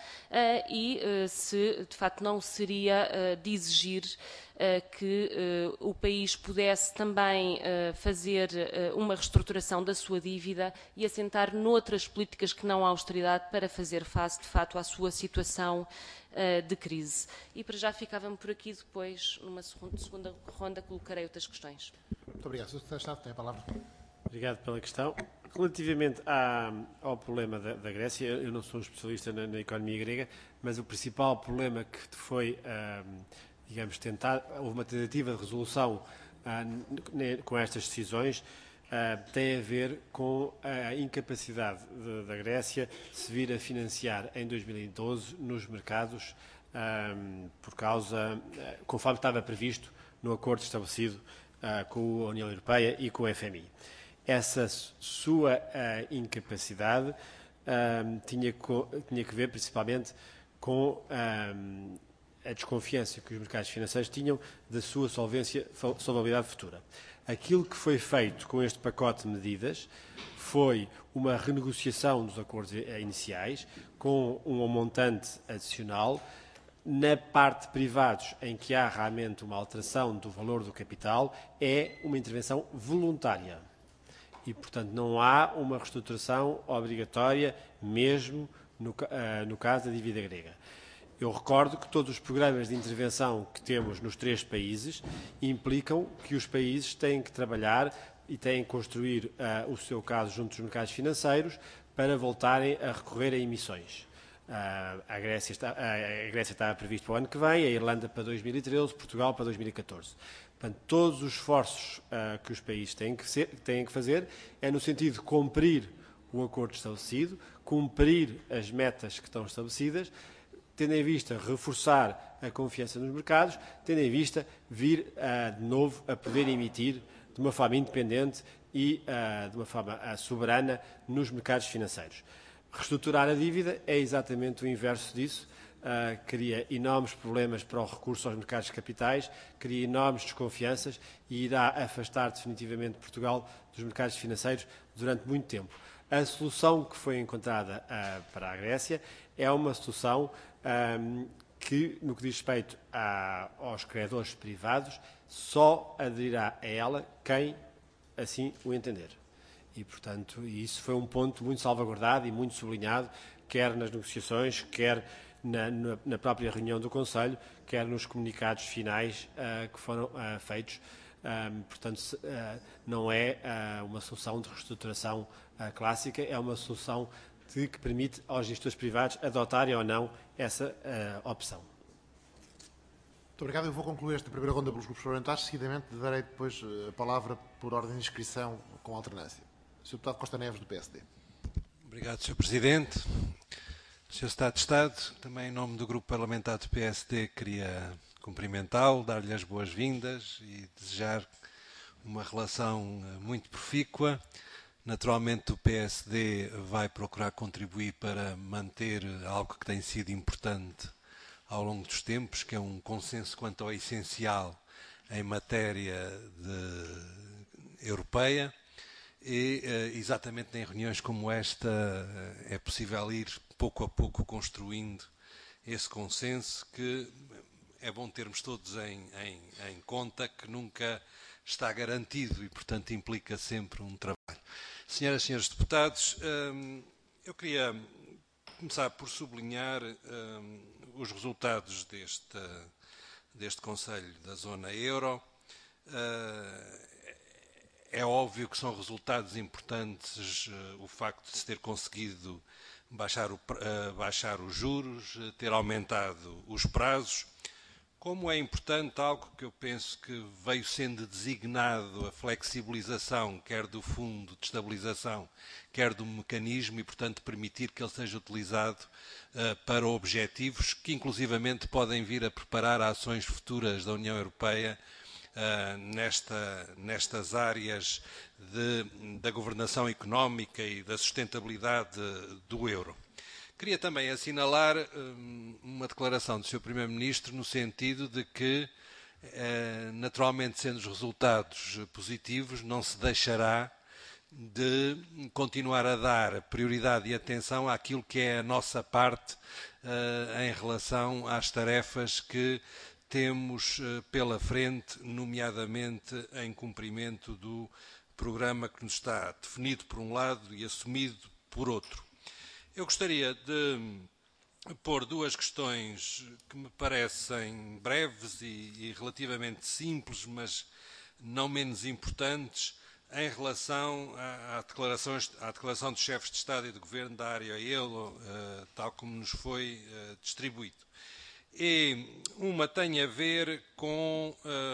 e se, de facto, não seria de exigir que o país pudesse também fazer uma reestruturação da sua dívida e assentar noutras políticas que não a austeridade para fazer face, de facto, à sua situação de crise. E para já ficava-me por aqui, depois, numa segunda ronda, colocarei outras questões. Muito obrigado. Sr. Secretário de Estado, tem a palavra. Obrigado pela questão. Relativamente ao problema da Grécia, eu não sou um especialista na economia grega, mas o principal problema que foi, digamos, houve uma tentativa de resolução com estas decisões, tem a ver com a incapacidade da Grécia se vir a financiar em 2012 nos mercados, por causa, conforme estava previsto no acordo estabelecido com a União Europeia e com o FMI. Essa sua incapacidade tinha que ver principalmente com a desconfiança que os mercados financeiros tinham da sua solvabilidade futura. Aquilo que foi feito com este pacote de medidas foi uma renegociação dos acordos iniciais com um montante adicional. Na parte de privados, em que há realmente uma alteração do valor do capital, é uma intervenção voluntária. E, portanto, não há uma reestruturação obrigatória, mesmo no caso da dívida grega. Eu recordo que todos os programas de intervenção que temos nos 3 países implicam que os países têm que trabalhar e têm que construir o seu caso junto dos mercados financeiros para voltarem a recorrer a emissões. A Grécia está previsto para o ano que vem, a Irlanda para 2013, Portugal para 2014. Portanto, todos os esforços que os países têm que fazer é no sentido de cumprir o acordo estabelecido, cumprir as metas que estão estabelecidas, tendo em vista reforçar a confiança nos mercados, tendo em vista vir de novo a poder emitir de uma forma independente e de uma forma soberana nos mercados financeiros. Reestruturar a dívida é exatamente o inverso disso. cria enormes problemas para o recurso aos mercados de capitais, cria enormes desconfianças e irá afastar definitivamente Portugal dos mercados financeiros durante muito tempo. A solução que foi encontrada para a Grécia é uma solução que, no que diz respeito aos credores privados, só aderirá a ela quem assim o entender. E, portanto, isso foi um ponto muito salvaguardado e muito sublinhado, quer nas negociações, quer na própria reunião do Conselho, quer nos comunicados finais que foram feitos. Portanto, não é uma solução de reestruturação clássica, é uma solução que permite aos gestores privados adotarem ou não essa opção. Muito obrigado. Eu vou concluir esta primeira ronda pelos grupos parlamentares. Seguidamente, darei depois a palavra por ordem de inscrição com alternância. Sr. Deputado Costa Neves, do PSD. Obrigado, Sr. Presidente. Sr. Secretário de Estado, também em nome do Grupo Parlamentar do PSD, queria cumprimentá-lo, dar-lhe as boas-vindas e desejar uma relação muito profícua. Naturalmente, o PSD vai procurar contribuir para manter algo que tem sido importante ao longo dos tempos, que é um consenso quanto ao essencial em matéria europeia. E, exatamente em reuniões como esta, é possível ir pouco a pouco construindo esse consenso, que é bom termos todos em conta, que nunca está garantido e, portanto, implica sempre um trabalho. Senhoras e senhores deputados, eu queria começar por sublinhar os resultados deste Conselho da Zona Euro. É óbvio que são resultados importantes o facto de se ter conseguido baixar os juros, ter aumentado os prazos. Como é importante algo que eu penso que veio sendo designado a flexibilização, quer do Fundo de Estabilização, quer do mecanismo, e, portanto, permitir que ele seja utilizado para objetivos que, inclusivamente, podem vir a preparar ações futuras da União Europeia nestas áreas da governação económica e da sustentabilidade do euro. Queria também assinalar uma declaração do Sr. Primeiro-Ministro no sentido de que, naturalmente, sendo os resultados positivos, não se deixará de continuar a dar prioridade e atenção àquilo que é a nossa parte em relação às tarefas que temos pela frente, nomeadamente em cumprimento do programa que nos está definido por um lado e assumido por outro. Eu gostaria de pôr duas questões que me parecem breves e relativamente simples, mas não menos importantes, em relação à declaração dos chefes de Estado e de Governo da área euro, tal como nos foi distribuído. E uma tem a ver com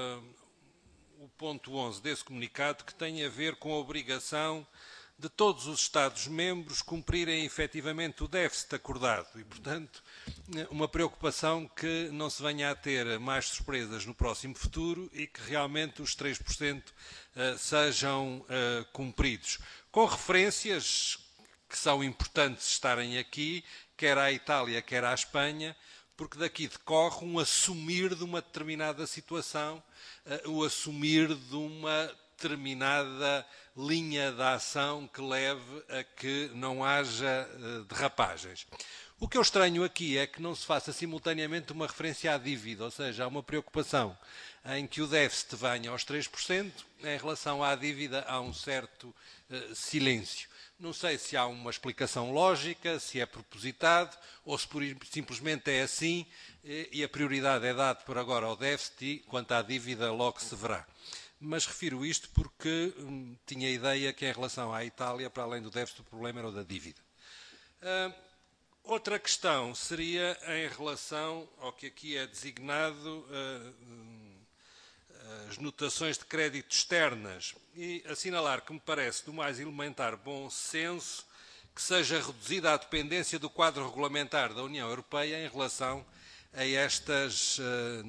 o ponto 11 desse comunicado, que tem a ver com a obrigação de todos os Estados-membros cumprirem efetivamente o déficit acordado e, portanto, uma preocupação que não se venha a ter mais surpresas no próximo futuro e que realmente os 3% sejam cumpridos. Com referências que são importantes estarem aqui, quer à Itália, quer à Espanha, porque daqui decorre um assumir de uma determinada situação, o assumir de uma determinada linha de ação que leve a que não haja derrapagens. O que eu estranho aqui é que não se faça simultaneamente uma referência à dívida, ou seja, há uma preocupação em que o déficit venha aos 3%, em relação à dívida há um certo silêncio. Não sei se há uma explicação lógica, se é propositado, ou se simplesmente é assim e a prioridade é dada por agora ao déficit e, quanto à dívida, logo se verá. Mas refiro isto porque tinha a ideia que, em relação à Itália, para além do déficit, o problema era o da dívida. Outra questão seria em relação ao que aqui é designado as notações de crédito externas e assinalar que me parece do mais elementar bom senso que seja reduzida a dependência do quadro regulamentar da União Europeia em relação a estas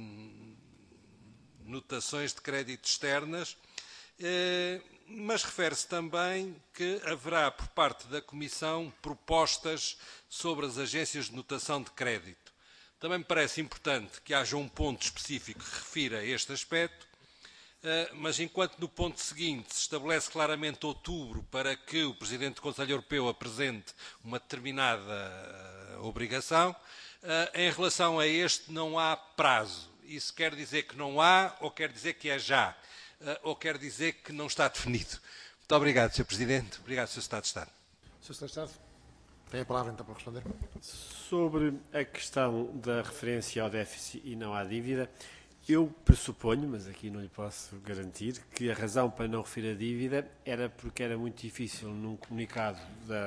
notações de crédito externas, mas refere-se também que haverá por parte da Comissão propostas sobre as agências de notação de crédito. Também me parece importante que haja um ponto específico que refira este aspecto, mas enquanto no ponto seguinte se estabelece claramente outubro para que o Presidente do Conselho Europeu apresente uma determinada obrigação, em relação a este não há prazo. Isso quer dizer que não há, ou quer dizer que é já, ou quer dizer que não está definido. Muito obrigado, Sr. Presidente. Obrigado, Sr. Secretário de Estado. Sr. Secretário de Estado, tem a palavra então para responder. Sobre a questão da referência ao déficit e não à dívida, eu pressuponho, mas aqui não lhe posso garantir, que a razão para não referir a dívida era porque era muito difícil, num comunicado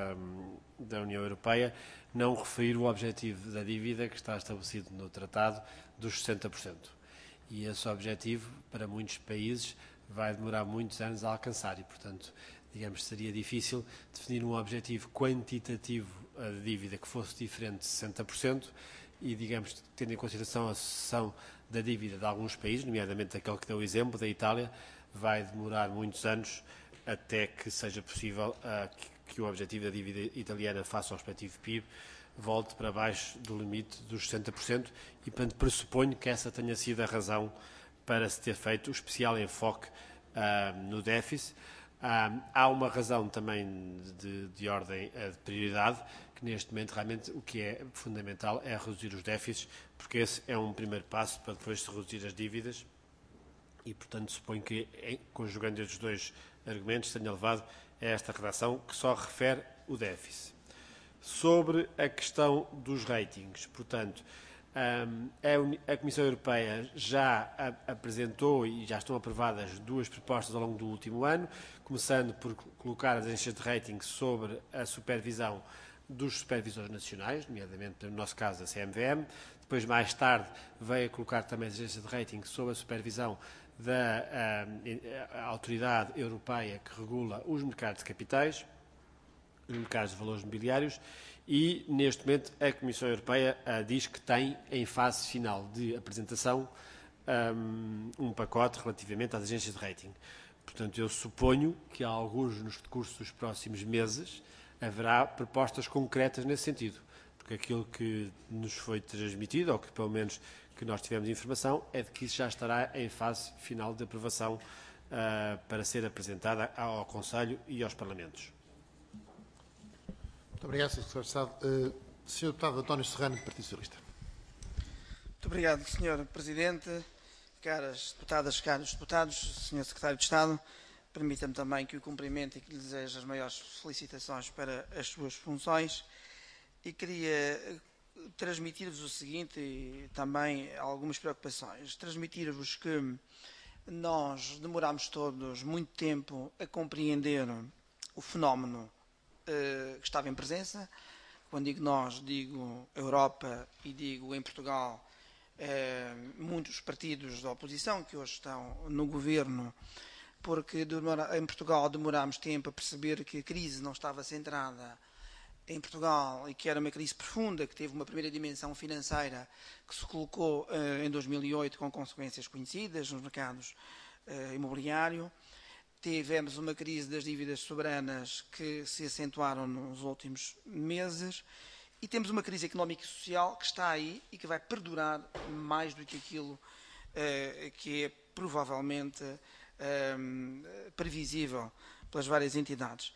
da União Europeia, não referir o objetivo da dívida que está estabelecido no Tratado dos 60%. E esse objetivo, para muitos países, vai demorar muitos anos a alcançar e, portanto, digamos, seria difícil definir um objetivo quantitativo de dívida que fosse diferente de 60% e, digamos, tendo em consideração a sucessão da dívida de alguns países, nomeadamente aquele que deu o exemplo, da Itália, vai demorar muitos anos até que seja possível que o objetivo da dívida italiana face ao respectivo PIB volte para baixo do limite dos 60% e, portanto, pressuponho que essa tenha sido a razão para se ter feito o especial enfoque no déficit. Há uma razão também de ordem de prioridade, que neste momento realmente o que é fundamental é reduzir os déficits, porque esse é um primeiro passo para depois se reduzir as dívidas e, portanto, suponho que, conjugando estes dois argumentos, tenha levado a esta redação que só refere o déficit. Sobre a questão dos ratings, portanto, a Comissão Europeia já apresentou e já estão aprovadas duas propostas ao longo do último ano, começando por colocar as agências de rating sobre a supervisão dos supervisores nacionais, nomeadamente no nosso caso a CMVM. Depois, mais tarde, veio a colocar também as agências de rating sob a supervisão da Autoridade Europeia que regula os mercados de capitais, os mercados de valores mobiliários, e neste momento a Comissão Europeia diz que tem em fase final de apresentação um pacote relativamente às agências de rating. Portanto, eu suponho que alguns nos decursos dos próximos meses haverá propostas concretas nesse sentido, porque aquilo que nos foi transmitido, ou que pelo menos que nós tivemos informação, é de que isso já estará em fase final de aprovação para ser apresentada ao Conselho e aos Parlamentos. Muito obrigado, Sr. Secretário de Estado. Sr. Deputado António Serrano, do Partido Socialista. Muito obrigado, Sr. Presidente, caras deputadas, caros deputados, Sr. Secretário de Estado. Permita-me também que o cumprimente e que lhe deseje as maiores felicitações para as suas funções. E queria transmitir-vos o seguinte e também algumas preocupações. Transmitir-vos que nós demorámos todos muito tempo a compreender o fenómeno que estava em presença. Quando digo nós, digo Europa e digo em Portugal muitos partidos da oposição que hoje estão no governo, porque em Portugal demorámos tempo a perceber que a crise não estava centrada em Portugal e que era uma crise profunda, que teve uma primeira dimensão financeira que se colocou em 2008 com consequências conhecidas nos mercados imobiliário. Tivemos uma crise das dívidas soberanas que se acentuaram nos últimos meses e temos uma crise económica e social que está aí e que vai perdurar mais do que aquilo que é provavelmente previsível pelas várias entidades.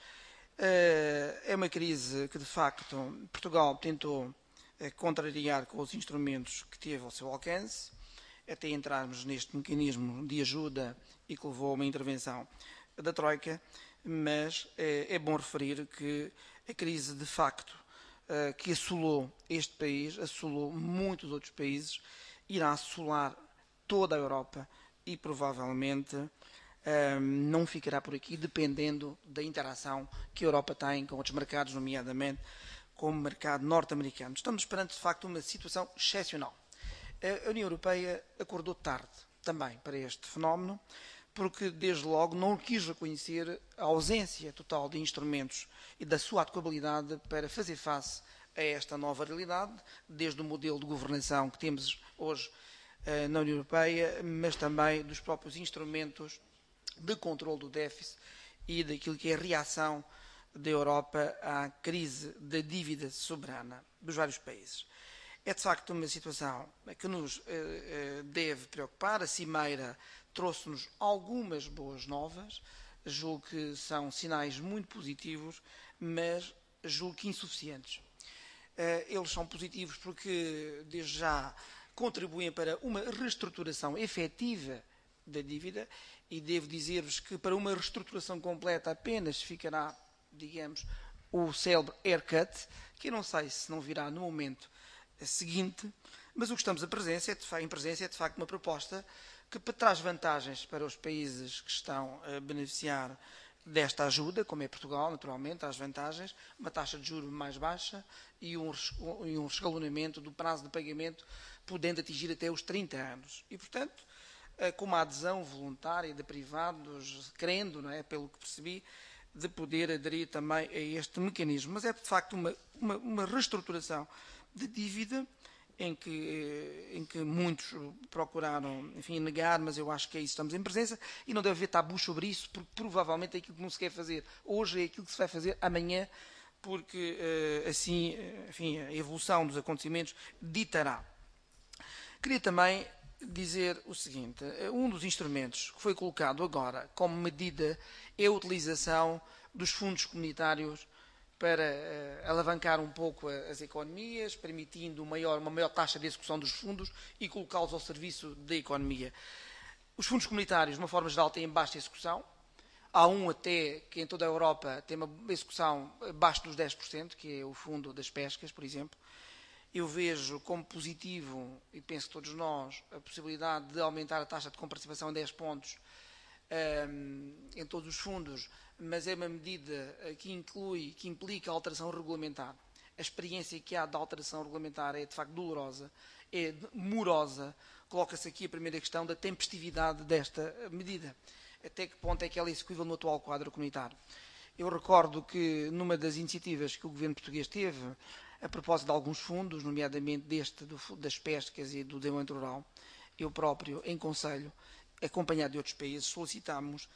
É uma crise que, de facto, Portugal tentou contrariar com os instrumentos que teve ao seu alcance, até entrarmos neste mecanismo de ajuda e que levou a uma intervenção da Troika, mas é bom referir que a crise, de facto, que assolou este país, assolou muitos outros países, irá assolar toda a Europa e, provavelmente, não ficará por aqui, dependendo da interação que a Europa tem com outros mercados, nomeadamente com o mercado norte-americano. Estamos perante, de facto, uma situação excepcional. A União Europeia acordou tarde também para este fenómeno, porque desde logo não quis reconhecer a ausência total de instrumentos e da sua adequabilidade para fazer face a esta nova realidade, desde o modelo de governação que temos hoje na União Europeia, mas também dos próprios instrumentos de controle do déficit e daquilo que é a reação da Europa à crise da dívida soberana dos vários países. É de facto uma situação que nos deve preocupar. A Cimeira trouxe-nos algumas boas novas, julgo que são sinais muito positivos, mas julgo que insuficientes. Eles são positivos porque, desde já, contribuem para uma reestruturação efetiva da dívida, e devo dizer-vos que para uma reestruturação completa apenas ficará, digamos, o célebre haircut, que eu não sei se não virá no momento seguinte, mas o que estamos em presença é de facto uma proposta que traz vantagens para os países que estão a beneficiar desta ajuda, como é Portugal, naturalmente, as vantagens, uma taxa de juros mais baixa e um escalonamento do prazo de pagamento podendo atingir até os 30 anos. E, portanto, com uma adesão voluntária de privados, querendo, não é, pelo que percebi, de poder aderir também a este mecanismo. Mas é, de facto, uma reestruturação de dívida em que muitos procuraram, enfim, negar, mas eu acho que é isso que estamos em presença, e não deve haver tabus sobre isso, porque provavelmente é aquilo que não se quer fazer hoje é aquilo que se vai fazer amanhã, porque assim, enfim, a evolução dos acontecimentos ditará. Queria também dizer o seguinte: um dos instrumentos que foi colocado agora como medida é a utilização dos fundos comunitários para alavancar um pouco as economias, permitindo uma maior taxa de execução dos fundos e colocá-los ao serviço da economia. Os fundos comunitários, de uma forma geral, têm baixa execução. Há um até que em toda a Europa tem uma execução abaixo dos 10%, que é o fundo das pescas, por exemplo. Eu vejo como positivo, e penso que todos nós, a possibilidade de aumentar a taxa de comparticipação em 10 pontos em todos os fundos, mas é uma medida que implica alteração regulamentar. A experiência que há da alteração regulamentar é de facto dolorosa, é morosa. Coloca-se aqui a primeira questão da tempestividade desta medida. Até que ponto é que ela é execuível no atual quadro comunitário? Eu recordo que numa das iniciativas que o governo português teve, a propósito de alguns fundos, nomeadamente das pescas e do desenvolvimento rural, eu próprio, em Conselho, acompanhado de outros países, solicitámos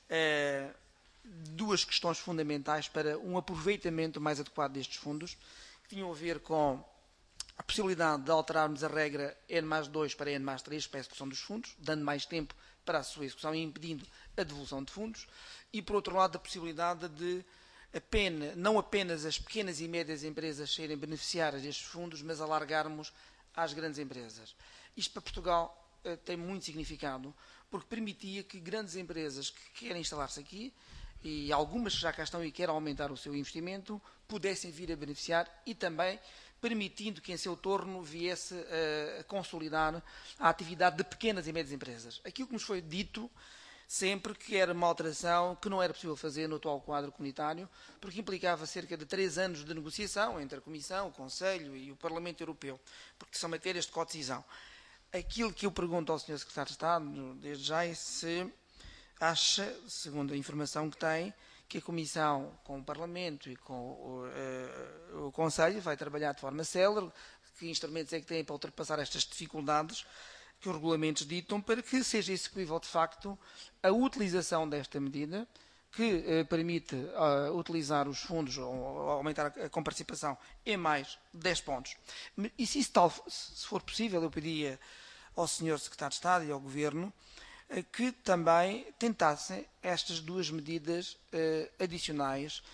duas questões fundamentais para um aproveitamento mais adequado destes fundos, que tinham a ver com a possibilidade de alterarmos a regra N+2 para N+3 para a execução dos fundos, dando mais tempo para a sua execução e impedindo a devolução de fundos, e, por outro lado, a possibilidade de não apenas as pequenas e médias empresas serem beneficiárias destes fundos, mas alargarmos às grandes empresas. Isto para Portugal tem muito significado, porque permitia que grandes empresas que querem instalar-se aqui, e algumas que já cá estão e querem aumentar o seu investimento, pudessem vir a beneficiar, e também permitindo que em seu torno viesse a consolidar a atividade de pequenas e médias empresas. Aquilo que nos foi dito sempre que era uma alteração que não era possível fazer no atual quadro comunitário, porque implicava cerca de 3 anos de negociação entre a Comissão, o Conselho e o Parlamento Europeu, porque são matérias de codecisão. Aquilo que eu pergunto ao Sr. Secretário de Estado, desde já, é se acha, segundo a informação que tem, que a Comissão, com o Parlamento e com o Conselho, vai trabalhar de forma célere, que instrumentos é que tem para ultrapassar estas dificuldades que os regulamentos ditam, para que seja execuível, de facto, a utilização desta medida, que permite utilizar os fundos ou aumentar a comparticipação em mais 10 pontos. E se for possível, eu pedia ao Sr. Secretário de Estado e ao Governo que também tentassem estas duas medidas adicionais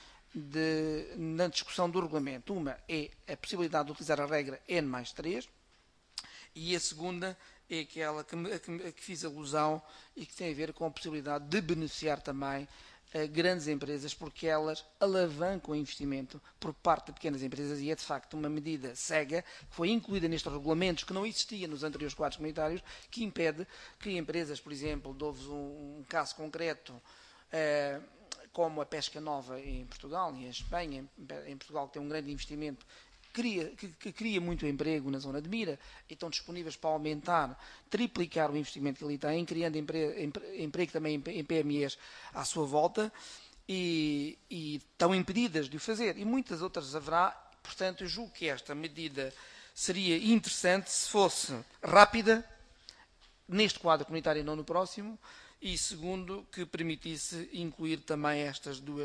na discussão do regulamento. Uma é a possibilidade de utilizar a regra N+3 e a segunda é aquela que fiz alusão e que tem a ver com a possibilidade de beneficiar também grandes empresas, porque elas alavancam o investimento por parte de pequenas empresas, e é de facto uma medida cega que foi incluída nestes regulamentos, que não existia nos anteriores quadros comunitários, que impede que empresas, por exemplo, dou-vos um caso concreto, como a pesca nova em Portugal e em Espanha. Em Portugal, que tem um grande investimento, que cria muito emprego na zona de mira, e estão disponíveis para aumentar, triplicar o investimento que ali tem, criando emprego também em PMEs à sua volta, e estão impedidas de o fazer. E muitas outras haverá. Portanto, eu julgo que esta medida seria interessante se fosse rápida, neste quadro comunitário e não no próximo, e segundo, que permitisse incluir também estas duas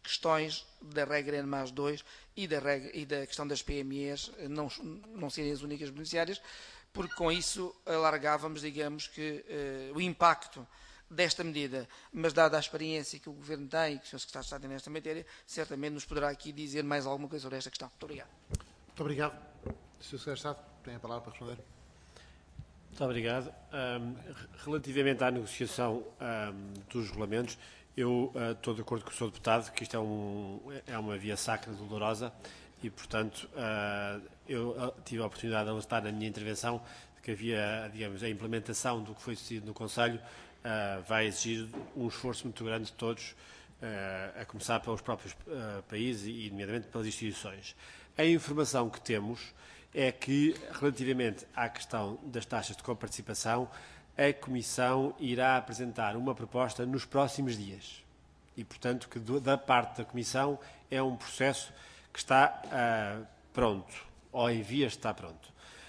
questões da regra N+2 e da questão das PMEs não serem as únicas beneficiárias, porque com isso alargávamos, digamos, que o impacto desta medida, mas dada a experiência que o Governo tem e que o Sr. Secretário de Estado tem nesta matéria, certamente nos poderá aqui dizer mais alguma coisa sobre esta questão. Muito obrigado. Muito obrigado. Sr. Secretário de Estado, tem a palavra para responder. Muito obrigado. Relativamente à negociação dos regulamentos, eu estou de acordo com o Sr. Deputado que isto é uma via sacra dolorosa e, portanto, eu tive a oportunidade de alertar na minha intervenção de que havia, digamos, a implementação do que foi decidido no Conselho vai exigir um esforço muito grande de todos, a começar pelos próprios países e, nomeadamente, pelas instituições. A informação que temos é que, relativamente à questão das taxas de coparticipação, a Comissão irá apresentar uma proposta nos próximos dias. E, portanto, que da parte da Comissão é um processo que está pronto, ou em vias de estar pronto.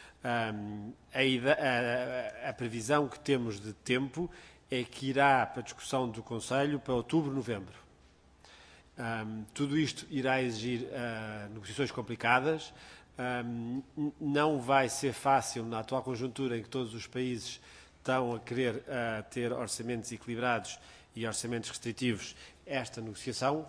A previsão que temos de tempo é que irá para a discussão do Conselho para outubro, novembro. Tudo isto irá exigir negociações complicadas. Não vai ser fácil, na atual conjuntura em que todos os países estão a querer ter orçamentos equilibrados e orçamentos restritivos, esta negociação,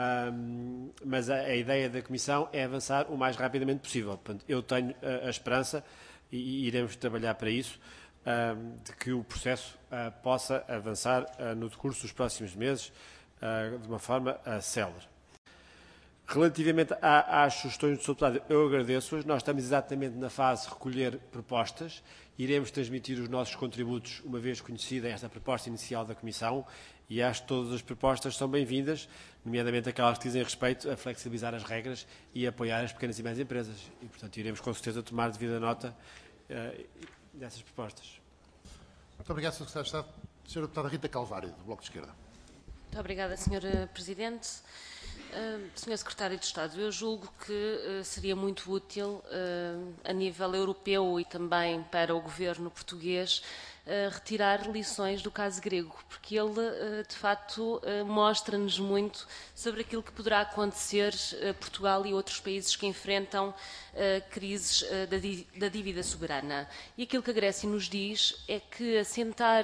mas a ideia da Comissão é avançar o mais rapidamente possível. Portanto, eu tenho a esperança, e iremos trabalhar para isso, de que o processo possa avançar no decurso dos próximos meses de uma forma célere. Relativamente às sugestões do Sr. Deputado, eu agradeço-as. Nós estamos exatamente na fase de recolher propostas. Iremos transmitir os nossos contributos, uma vez conhecida esta proposta inicial da Comissão, e acho que todas as propostas são bem-vindas, nomeadamente aquelas que dizem respeito a flexibilizar as regras e apoiar as pequenas e médias empresas. E, portanto, iremos com certeza tomar devida nota dessas propostas. Muito obrigado, Sr. Secretário de Estado. Sra. Deputada Rita Calvário, do Bloco de Esquerda. Muito obrigada, Sr. Presidente. Sr. Secretário de Estado, eu julgo que seria muito útil, a nível europeu e também para o governo português, retirar lições do caso grego, porque ele, de facto, mostra-nos muito sobre aquilo que poderá acontecer a Portugal e outros países que enfrentam crises da dívida soberana. E aquilo que a Grécia nos diz é que assentar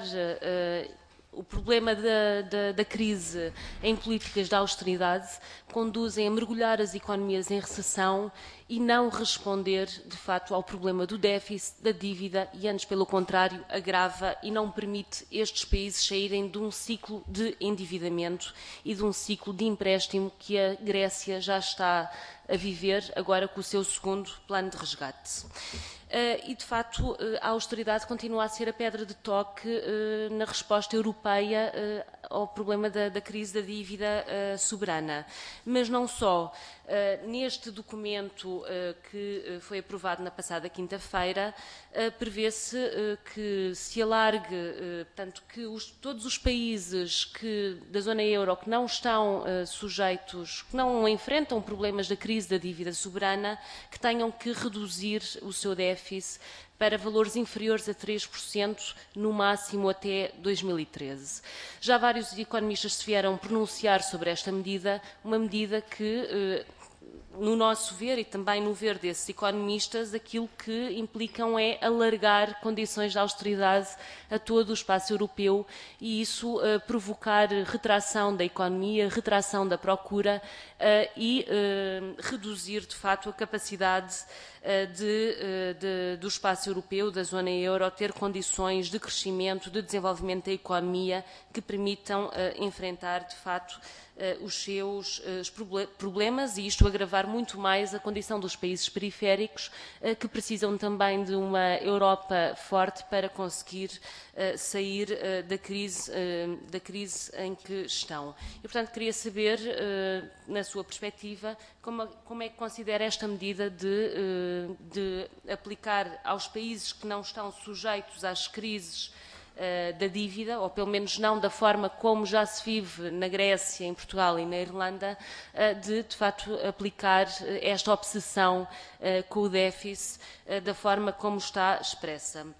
o problema da crise em políticas de austeridade conduzem a mergulhar as economias em recessão e não responder, de facto, ao problema do déficit, da dívida e, antes, pelo contrário, agrava e não permite estes países saírem de um ciclo de endividamento e de um ciclo de empréstimo que a Grécia já está a viver, agora com o seu segundo plano de resgate. E, de facto, a austeridade continua a ser a pedra de toque na resposta europeia ao problema da crise da dívida soberana. Mas não só. Neste documento que foi aprovado na passada quinta-feira, prevê-se que se alargue, portanto, que todos os países da zona euro que não estão sujeitos, que não enfrentam problemas da crise da dívida soberana, que tenham que reduzir o seu déficit para valores inferiores a 3%, no máximo até 2013. Já vários economistas se vieram pronunciar sobre esta medida, uma medida que, no nosso ver e também no ver desses economistas, aquilo que implicam é alargar condições de austeridade a todo o espaço europeu e isso provocar retração da economia, retração da procura e reduzir, de facto, a capacidade do espaço europeu, da zona euro, ter condições de crescimento, de desenvolvimento da economia que permitam enfrentar, de facto, os seus problemas e isto agravar muito mais a condição dos países periféricos que precisam também de uma Europa forte para conseguir sair da crise em que estão. E, portanto, queria saber, na sua perspectiva, como é que considera esta medida de aplicar aos países que não estão sujeitos às crises da dívida, ou pelo menos não da forma como já se vive na Grécia, em Portugal e na Irlanda, de facto aplicar esta obsessão com o déficit da forma como está expressa.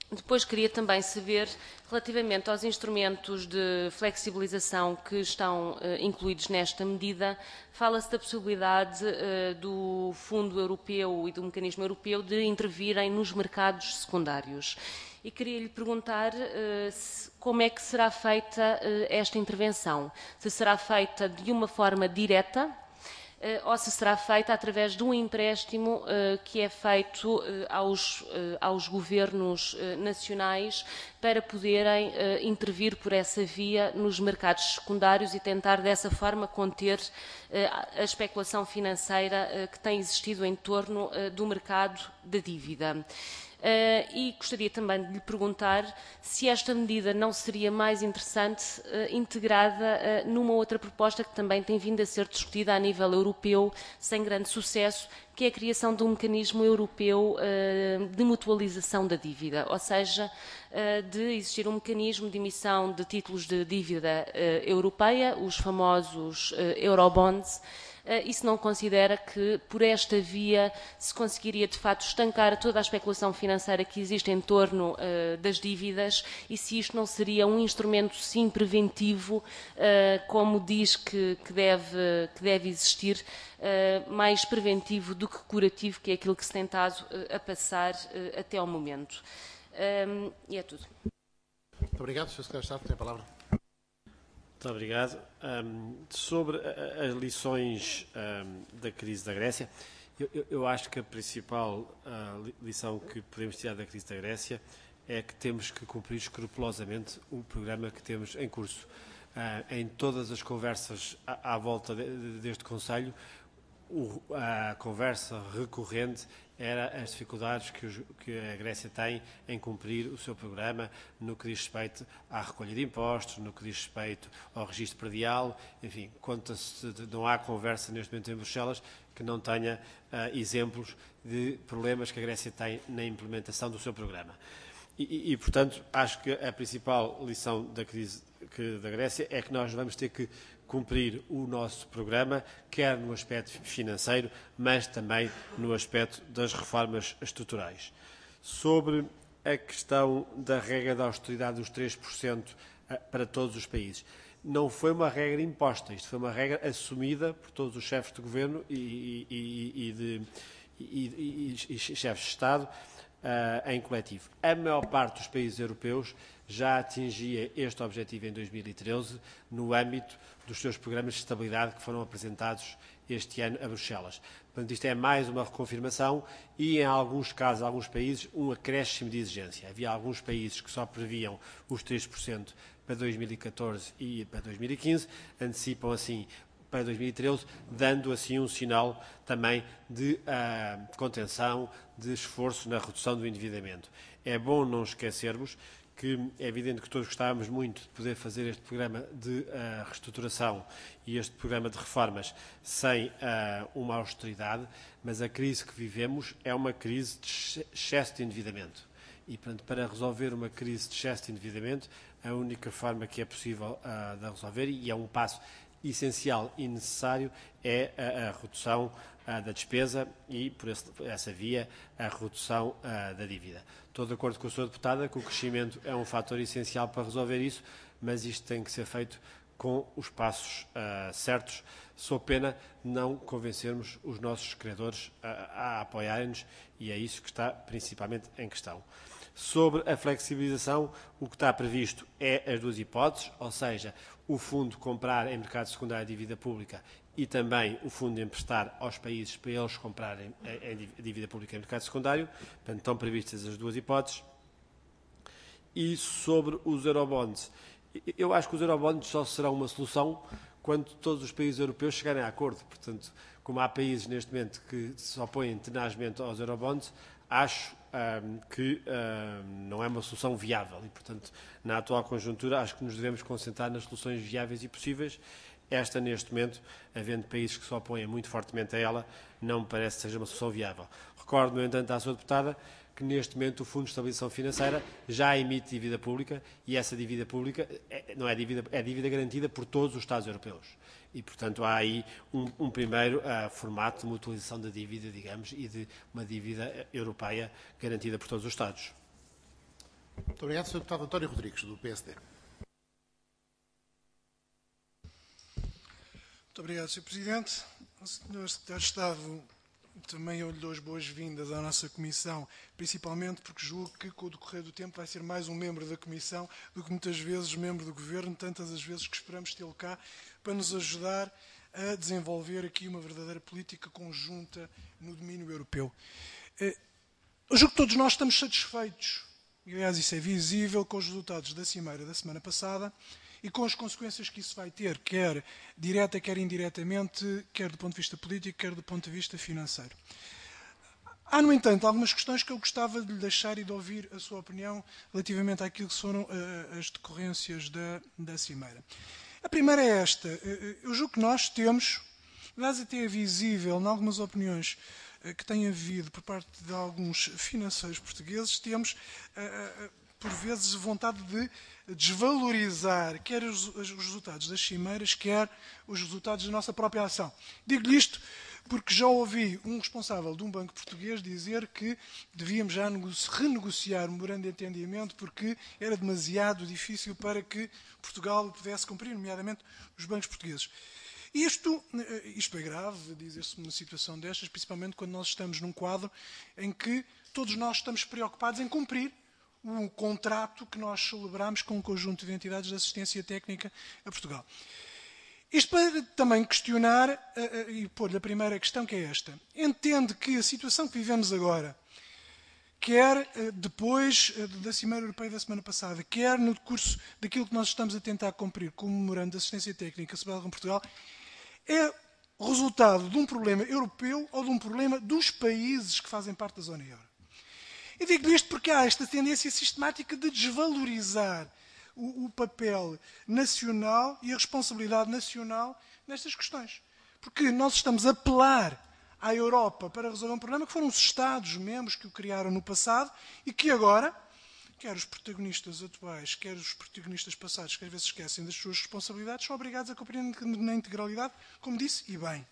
Depois queria também saber, relativamente aos instrumentos de flexibilização que estão incluídos nesta medida, fala-se da possibilidade do Fundo Europeu e do Mecanismo Europeu de intervirem nos mercados secundários. E queria lhe perguntar como é que será feita esta intervenção. Se será feita de uma forma direta, ou se será feita através de um empréstimo que é feito aos governos nacionais para poderem intervir por essa via nos mercados secundários e tentar dessa forma conter a especulação financeira que tem existido em torno do mercado da dívida. E gostaria também de lhe perguntar se esta medida não seria mais interessante integrada numa outra proposta que também tem vindo a ser discutida a nível europeu, sem grande sucesso, que é a criação de um mecanismo europeu de mutualização da dívida, ou seja, de existir um mecanismo de emissão de títulos de dívida europeia, os famosos Eurobonds. E se não considera que por esta via se conseguiria de facto estancar toda a especulação financeira que existe em torno das dívidas e se isto não seria um instrumento sim preventivo, como diz que deve existir, mais preventivo do que curativo, que é aquilo que se tem estado a passar até ao momento. E é tudo. Muito obrigado. Sr. Secretário de Estado, tem a palavra. Muito obrigado. Sobre as lições da crise da Grécia, eu acho que a principal lição que podemos tirar da crise da Grécia é que temos que cumprir escrupulosamente o programa que temos em curso. Em todas as conversas à volta deste Conselho, a conversa recorrente era as dificuldades que a Grécia tem em cumprir o seu programa no que diz respeito à recolha de impostos, no que diz respeito ao registro predial, enfim, não há conversa neste momento em Bruxelas que não tenha exemplos de problemas que a Grécia tem na implementação do seu programa. E, portanto, acho que a principal lição da crise da Grécia é que nós vamos ter que cumprir o nosso programa, quer no aspecto financeiro, mas também no aspecto das reformas estruturais. Sobre a questão da regra da austeridade dos 3% para todos os países. Não foi uma regra imposta, isto foi uma regra assumida por todos os chefes de governo e chefes de Estado em coletivo. A maior parte dos países europeus já atingia este objetivo em 2013 no âmbito dos seus programas de estabilidade que foram apresentados este ano a Bruxelas. Portanto, isto é mais uma reconfirmação e, em alguns casos, alguns países, um acréscimo de exigência. Havia alguns países que só previam os 3% para 2014 e para 2015, antecipam assim para 2013, dando assim um sinal também de contenção, de esforço na redução do endividamento. É bom não esquecermos que é evidente que todos gostávamos muito de poder fazer este programa de reestruturação e este programa de reformas sem uma austeridade, mas a crise que vivemos é uma crise de excesso de endividamento. E, portanto, para resolver uma crise de excesso de endividamento, a única forma que é possível de resolver, e é um passo essencial e necessário, é a redução da despesa e, por essa via, a redução da dívida. Estou de acordo com a Sra. Deputada que o crescimento é um fator essencial para resolver isso, mas isto tem que ser feito com os passos certos, sob pena não convencermos os nossos credores a apoiarem-nos, e é isso que está principalmente em questão. Sobre a flexibilização, o que está previsto é as duas hipóteses, ou seja, o fundo comprar em mercado secundário de dívida pública e também o fundo emprestar aos países para eles comprarem a dívida pública em mercado secundário. Portanto, estão previstas as duas hipóteses. E sobre os Eurobonds, eu acho que os Eurobonds só serão uma solução quando todos os países europeus chegarem a acordo. Portanto, como há países neste momento que se opõem tenazmente aos Eurobonds, acho que não é uma solução viável e, portanto, na atual conjuntura, acho que nos devemos concentrar nas soluções viáveis e possíveis. Esta, neste momento, havendo países que se opõem muito fortemente a ela, não me parece que seja uma solução viável. Recordo, no entanto, à Sra. Deputada que, neste momento, o Fundo de Estabilização Financeira já emite dívida pública e essa dívida pública é dívida garantida por todos os Estados europeus. E, portanto, há aí um primeiro formato de mutualização da dívida, digamos, e de uma dívida europeia garantida por todos os Estados. Muito obrigado, Sr. Deputado António Rodrigues, do PSD. Muito obrigado, Sr. Presidente. O Sr. Secretário de Estado, também eu lhe dou as boas-vindas à nossa Comissão, principalmente porque julgo que, com o decorrer do tempo, vai ser mais um membro da Comissão do que muitas vezes membro do Governo, tantas as vezes que esperamos tê-lo cá para nos ajudar a desenvolver aqui uma verdadeira política conjunta no domínio europeu. Eu julgo que todos nós estamos satisfeitos, e aliás isso é visível, com os resultados da Cimeira da semana passada e com as consequências que isso vai ter, quer direta, quer indiretamente, quer do ponto de vista político, quer do ponto de vista financeiro. Há, no entanto, algumas questões que eu gostava de lhe deixar e de ouvir a sua opinião relativamente àquilo que foram as decorrências da Cimeira. A primeira é esta. Eu julgo que nós temos, aliás até é visível em algumas opiniões que tem havido por parte de alguns financeiros portugueses, temos, por vezes, vontade de desvalorizar quer os resultados das cimeiras, quer os resultados da nossa própria ação. Digo-lhe isto porque já ouvi um responsável de um banco português dizer que devíamos já renegociar o memorando de entendimento porque era demasiado difícil para que Portugal pudesse cumprir, nomeadamente os bancos portugueses. Isto é grave, dizer-se numa situação destas, principalmente quando nós estamos num quadro em que todos nós estamos preocupados em cumprir o contrato que nós celebramos com um conjunto de entidades de assistência técnica a Portugal. Isto para também questionar e pôr-lhe a primeira questão, que é esta. Entende que a situação que vivemos agora, quer depois da Cimeira Europeia da semana passada, quer no decurso daquilo que nós estamos a tentar cumprir com o memorando de assistência técnica celebrado com Portugal, é resultado de um problema europeu ou de um problema dos países que fazem parte da zona euro? E digo isto porque há esta tendência sistemática de desvalorizar o papel nacional e a responsabilidade nacional nestas questões. Porque nós estamos a apelar à Europa para resolver um problema que foram os Estados-membros que o criaram no passado e que agora, quer os protagonistas atuais, quer os protagonistas passados, que às vezes esquecem das suas responsabilidades, são obrigados a cumprir na integralidade, como disse, e bem.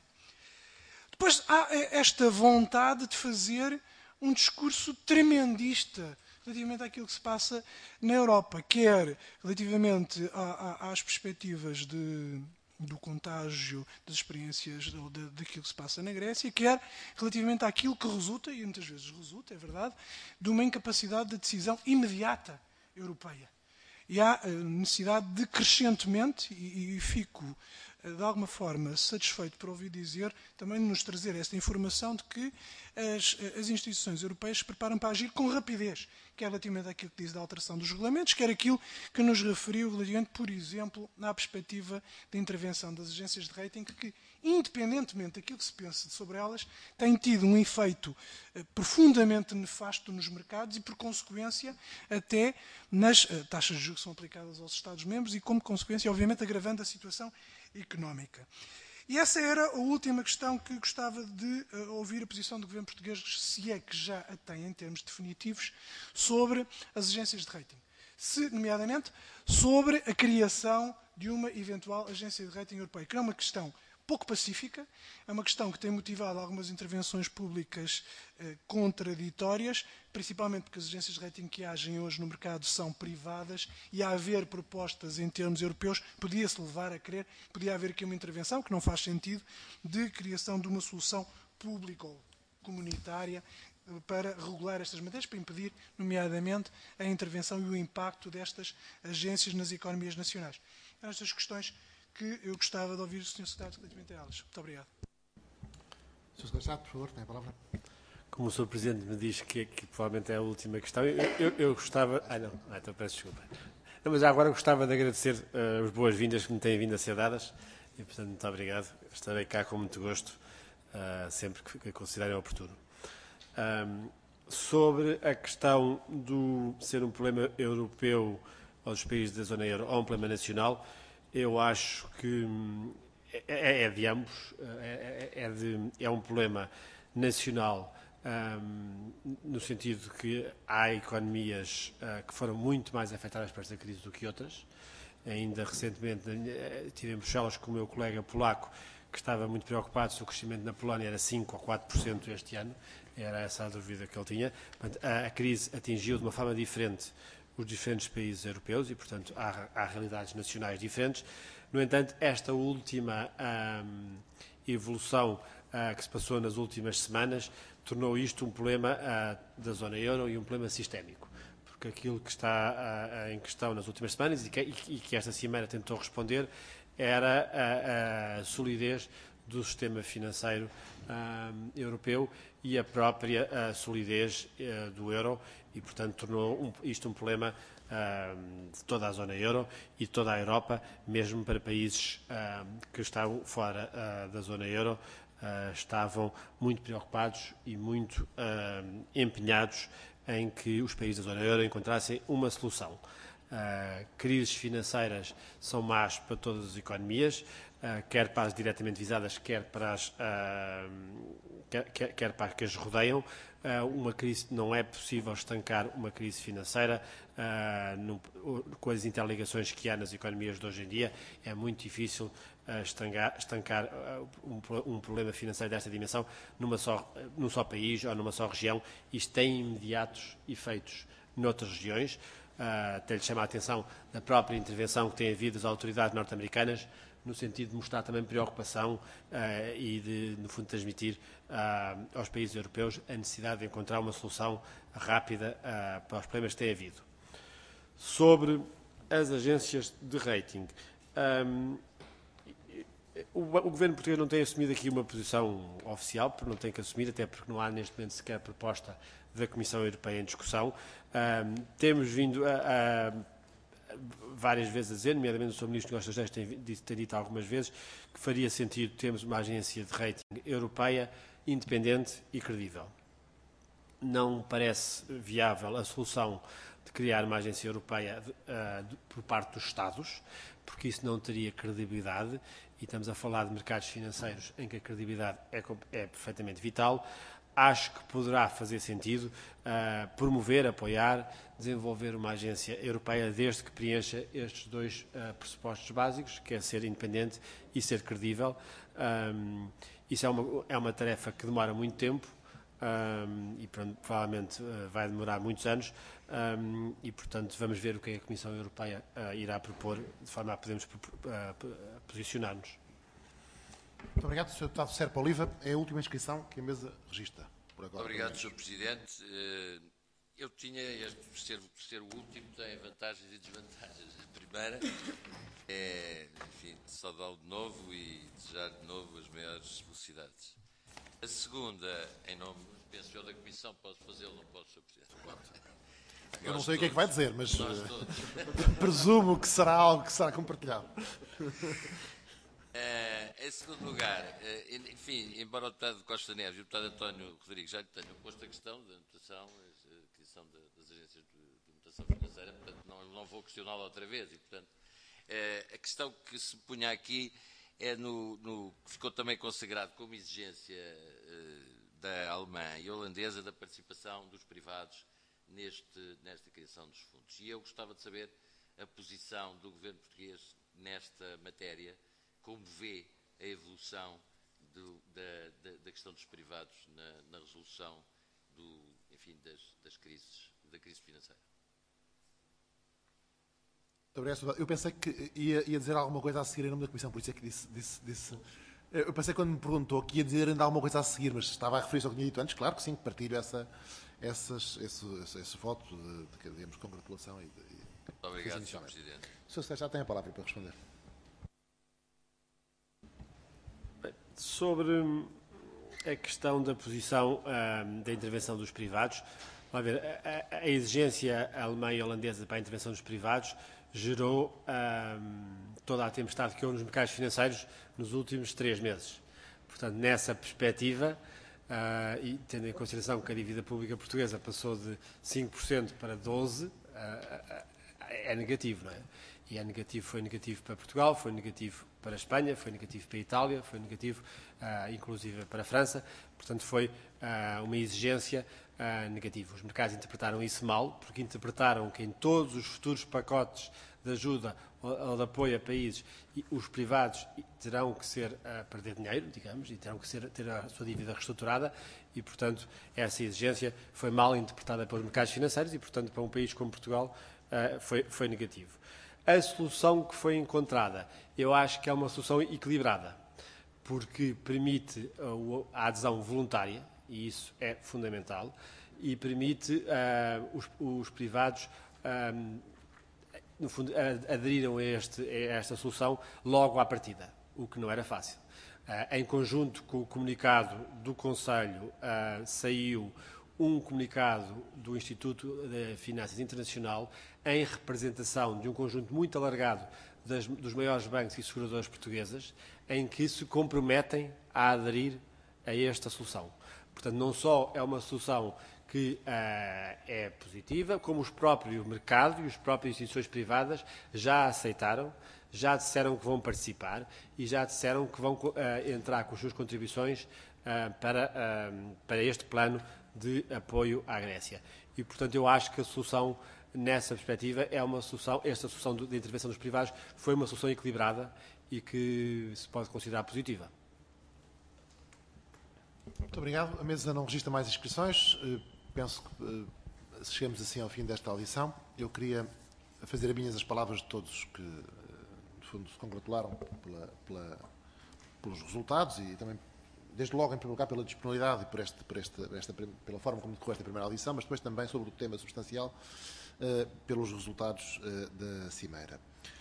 Depois há esta vontade de fazer um discurso tremendista relativamente àquilo que se passa na Europa, quer relativamente às perspectivas do contágio das experiências daquilo que se passa na Grécia, quer relativamente àquilo que resulta, e muitas vezes resulta, é verdade, de uma incapacidade de decisão imediata europeia. E há necessidade de crescentemente, e fico de alguma forma satisfeito por ouvir dizer, também nos trazer esta informação de que as instituições europeias se preparam para agir com rapidez, quer relativamente àquilo que diz da alteração dos regulamentos, quer aquilo que nos referiu relativamente, por exemplo, na perspectiva da intervenção das agências de rating, que, independentemente daquilo que se pensa sobre elas, têm tido um efeito profundamente nefasto nos mercados e, por consequência, até nas taxas de juros que são aplicadas aos Estados-membros e, como consequência, obviamente, agravando a situação económica. E essa era a última questão que gostava de ouvir a posição do governo português, se é que já a tem em termos definitivos, sobre as agências de rating. Nomeadamente, sobre a criação de uma eventual agência de rating europeia, que é uma questão pouco pacífica, é uma questão que tem motivado algumas intervenções públicas contraditórias, principalmente porque as agências de rating que agem hoje no mercado são privadas e a haver propostas em termos europeus, podia-se levar a crer, podia haver aqui uma intervenção, que não faz sentido, de criação de uma solução pública ou comunitária para regular estas matérias, para impedir, nomeadamente, a intervenção e o impacto destas agências nas economias nacionais. Estas questões que eu gostava de ouvir o Sr. Secretário relativamente a elas. Muito obrigado. Sr. Secretário, por favor, tem a palavra. Como o Sr. Presidente me diz que provavelmente é a última questão, eu gostava... então peço desculpa. Não, mas agora gostava de agradecer as boas-vindas que me têm vindo a ser dadas e, portanto, muito obrigado. Estarei cá com muito gosto, sempre que considerem oportuno. Sobre a questão do ser um problema europeu aos países da zona euro ou um problema nacional, eu acho que é de ambos, é um problema nacional, no sentido de que há economias que foram muito mais afetadas por esta crise do que outras. Ainda recentemente tive em Bruxelas com o meu colega polaco, que estava muito preocupado se o crescimento na Polónia era 5% ou 4% este ano. Era essa a dúvida que ele tinha. Portanto, a crise atingiu de uma forma diferente os diferentes países europeus e, portanto, há realidades nacionais diferentes. No entanto, esta última evolução que se passou nas últimas semanas tornou isto um problema da zona euro e um problema sistémico. Porque aquilo que está em questão nas últimas semanas e que esta cimeira tentou responder era a solidez do sistema financeiro europeu e a própria solidez do euro e, portanto, tornou isto um problema de toda a zona euro e de toda a Europa, mesmo para países que estavam fora da zona euro, estavam muito preocupados e muito empenhados em que os países da zona euro encontrassem uma solução. Crises financeiras são más para todas as economias, quer para as diretamente visadas, quer para as que as rodeiam. Uma crise, não é possível estancar uma crise financeira com as interligações que há nas economias de hoje em dia. É muito difícil estancar um problema financeiro desta dimensão num só país ou numa só região. Isto tem imediatos efeitos noutras regiões. Até lhe chama a atenção da própria intervenção que tem havido das autoridades norte-americanas, no sentido de mostrar também preocupação e de, no fundo, transmitir aos países europeus a necessidade de encontrar uma solução rápida para os problemas que tem havido. Sobre as agências de rating, o governo português não tem assumido aqui uma posição oficial, porque não tem que assumir, até porque não há neste momento sequer proposta da Comissão Europeia em discussão. Temos vindo várias vezes a dizer, nomeadamente o Sr. Ministro dos Negócios Estrangeiros tem dito algumas vezes, que faria sentido termos uma agência de rating europeia independente e credível. Não parece viável a solução de criar uma agência europeia por parte dos Estados, porque isso não teria credibilidade, e estamos a falar de mercados financeiros em que a credibilidade é perfeitamente vital. Acho que poderá fazer sentido promover, apoiar, desenvolver uma agência europeia desde que preencha estes dois pressupostos básicos, que é ser independente e ser credível. Isso é uma tarefa que demora muito tempo e provavelmente vai demorar muitos anos e, portanto, vamos ver o que a Comissão Europeia irá propor, de forma a podermos posicionar-nos. Muito obrigado, Sr. Deputado Serpa Oliva. É a última inscrição que a mesa registra por agora. Obrigado, Sr. Presidente. Eu tinha por ser o último, tem vantagens e desvantagens. A primeira é, enfim, saudá-lo de novo e desejar de novo as maiores felicidades. A segunda, em nome, penso eu, da Comissão, posso fazê-lo, não posso, Sr. Presidente? Eu não sei o que é que vai dizer, mas presumo que será algo que será compartilhado. Em segundo lugar, enfim, embora o deputado Costa Neves e o deputado António Rodrigues já lhe tenham posto a questão da notação, a questão das agências de notação financeira, portanto não vou questioná-la outra vez e, portanto, a questão que se punha aqui é que ficou também consagrado como exigência da alemã e holandesa da participação dos privados nesta criação dos fundos. E eu gostava de saber a posição do governo português nesta matéria, como vê a evolução da questão dos privados na resolução da crise financeira. Eu pensei que ia dizer alguma coisa a seguir em nome da Comissão, por isso é que disse. Eu pensei, quando me perguntou, que ia dizer ainda alguma coisa a seguir, mas estava a referir-se ao que tinha dito antes. Claro que sim, que partilho esse voto de digamos, congratulação. Muito obrigado, Sr. Presidente. O Sr. Secretário já tem a palavra para responder. Sobre a questão da posição da intervenção dos privados, vamos ver, a exigência alemã e holandesa para a intervenção dos privados gerou toda a tempestade que houve nos mercados financeiros nos últimos 3 meses. Portanto, nessa perspectiva, e tendo em consideração que a dívida pública portuguesa passou de 5% para 12%, é negativo, não é? E foi negativo para Portugal, foi negativo para a Espanha, foi negativo para a Itália, foi negativo inclusive para a França. Portanto, foi uma exigência negativa. Os mercados interpretaram isso mal, porque interpretaram que em todos os futuros pacotes de ajuda ou de apoio a países, os privados terão que ser perder dinheiro, digamos, e terão que ter a sua dívida reestruturada e, portanto, essa exigência foi mal interpretada pelos mercados financeiros e, portanto, para um país como Portugal, foi negativo. A solução que foi encontrada, eu acho que é uma solução equilibrada, porque permite a adesão voluntária, e isso é fundamental, e permite os privados, no fundo, aderiram a esta solução logo à partida, o que não era fácil. Em conjunto com o comunicado do Conselho, saiu um comunicado do Instituto de Finanças Internacional em representação de um conjunto muito alargado dos maiores bancos e seguradoras portuguesas, em que se comprometem a aderir a esta solução. Portanto, não só é uma solução que é positiva, como os próprios mercados e as próprias instituições privadas já aceitaram, já disseram que vão participar e já disseram que vão entrar com as suas contribuições para este plano de apoio à Grécia. E, portanto, eu acho que a solução, nessa perspectiva, é uma solução, esta solução de intervenção dos privados foi uma solução equilibrada e que se pode considerar positiva. Muito obrigado. A mesa não registra mais inscrições. Penso que chegamos assim ao fim desta audição. Eu queria fazer a minhas as palavras de todos que, no fundo, se congratularam pelos resultados e também, desde logo, em primeiro lugar, pela disponibilidade e pela forma como decorreu esta primeira audição, mas depois também sobre o tema substancial, pelos resultados da Cimeira.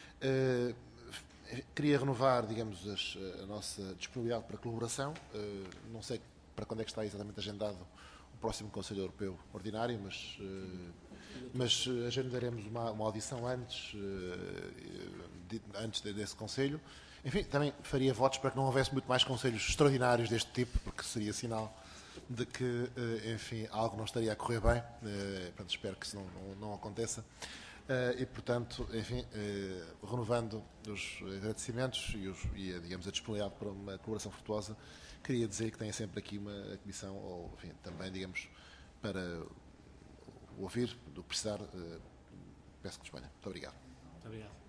Queria renovar, digamos, a nossa disponibilidade para colaboração. Não sei para quando é que está exatamente agendado o próximo Conselho Europeu Ordinário, mas agendaremos uma audição antes desse Conselho. Enfim, também faria votos para que não houvesse muito mais conselhos extraordinários deste tipo, porque seria sinal de que, enfim, algo não estaria a correr bem. Portanto, espero que isso não aconteça. E, portanto, enfim, renovando os agradecimentos e digamos, a disponibilidade para uma colaboração frutuosa, queria dizer que tenha sempre aqui uma comissão, ou, enfim, também, digamos, para ouvir, do que precisar, peço que disponha. Muito obrigado. Muito obrigado.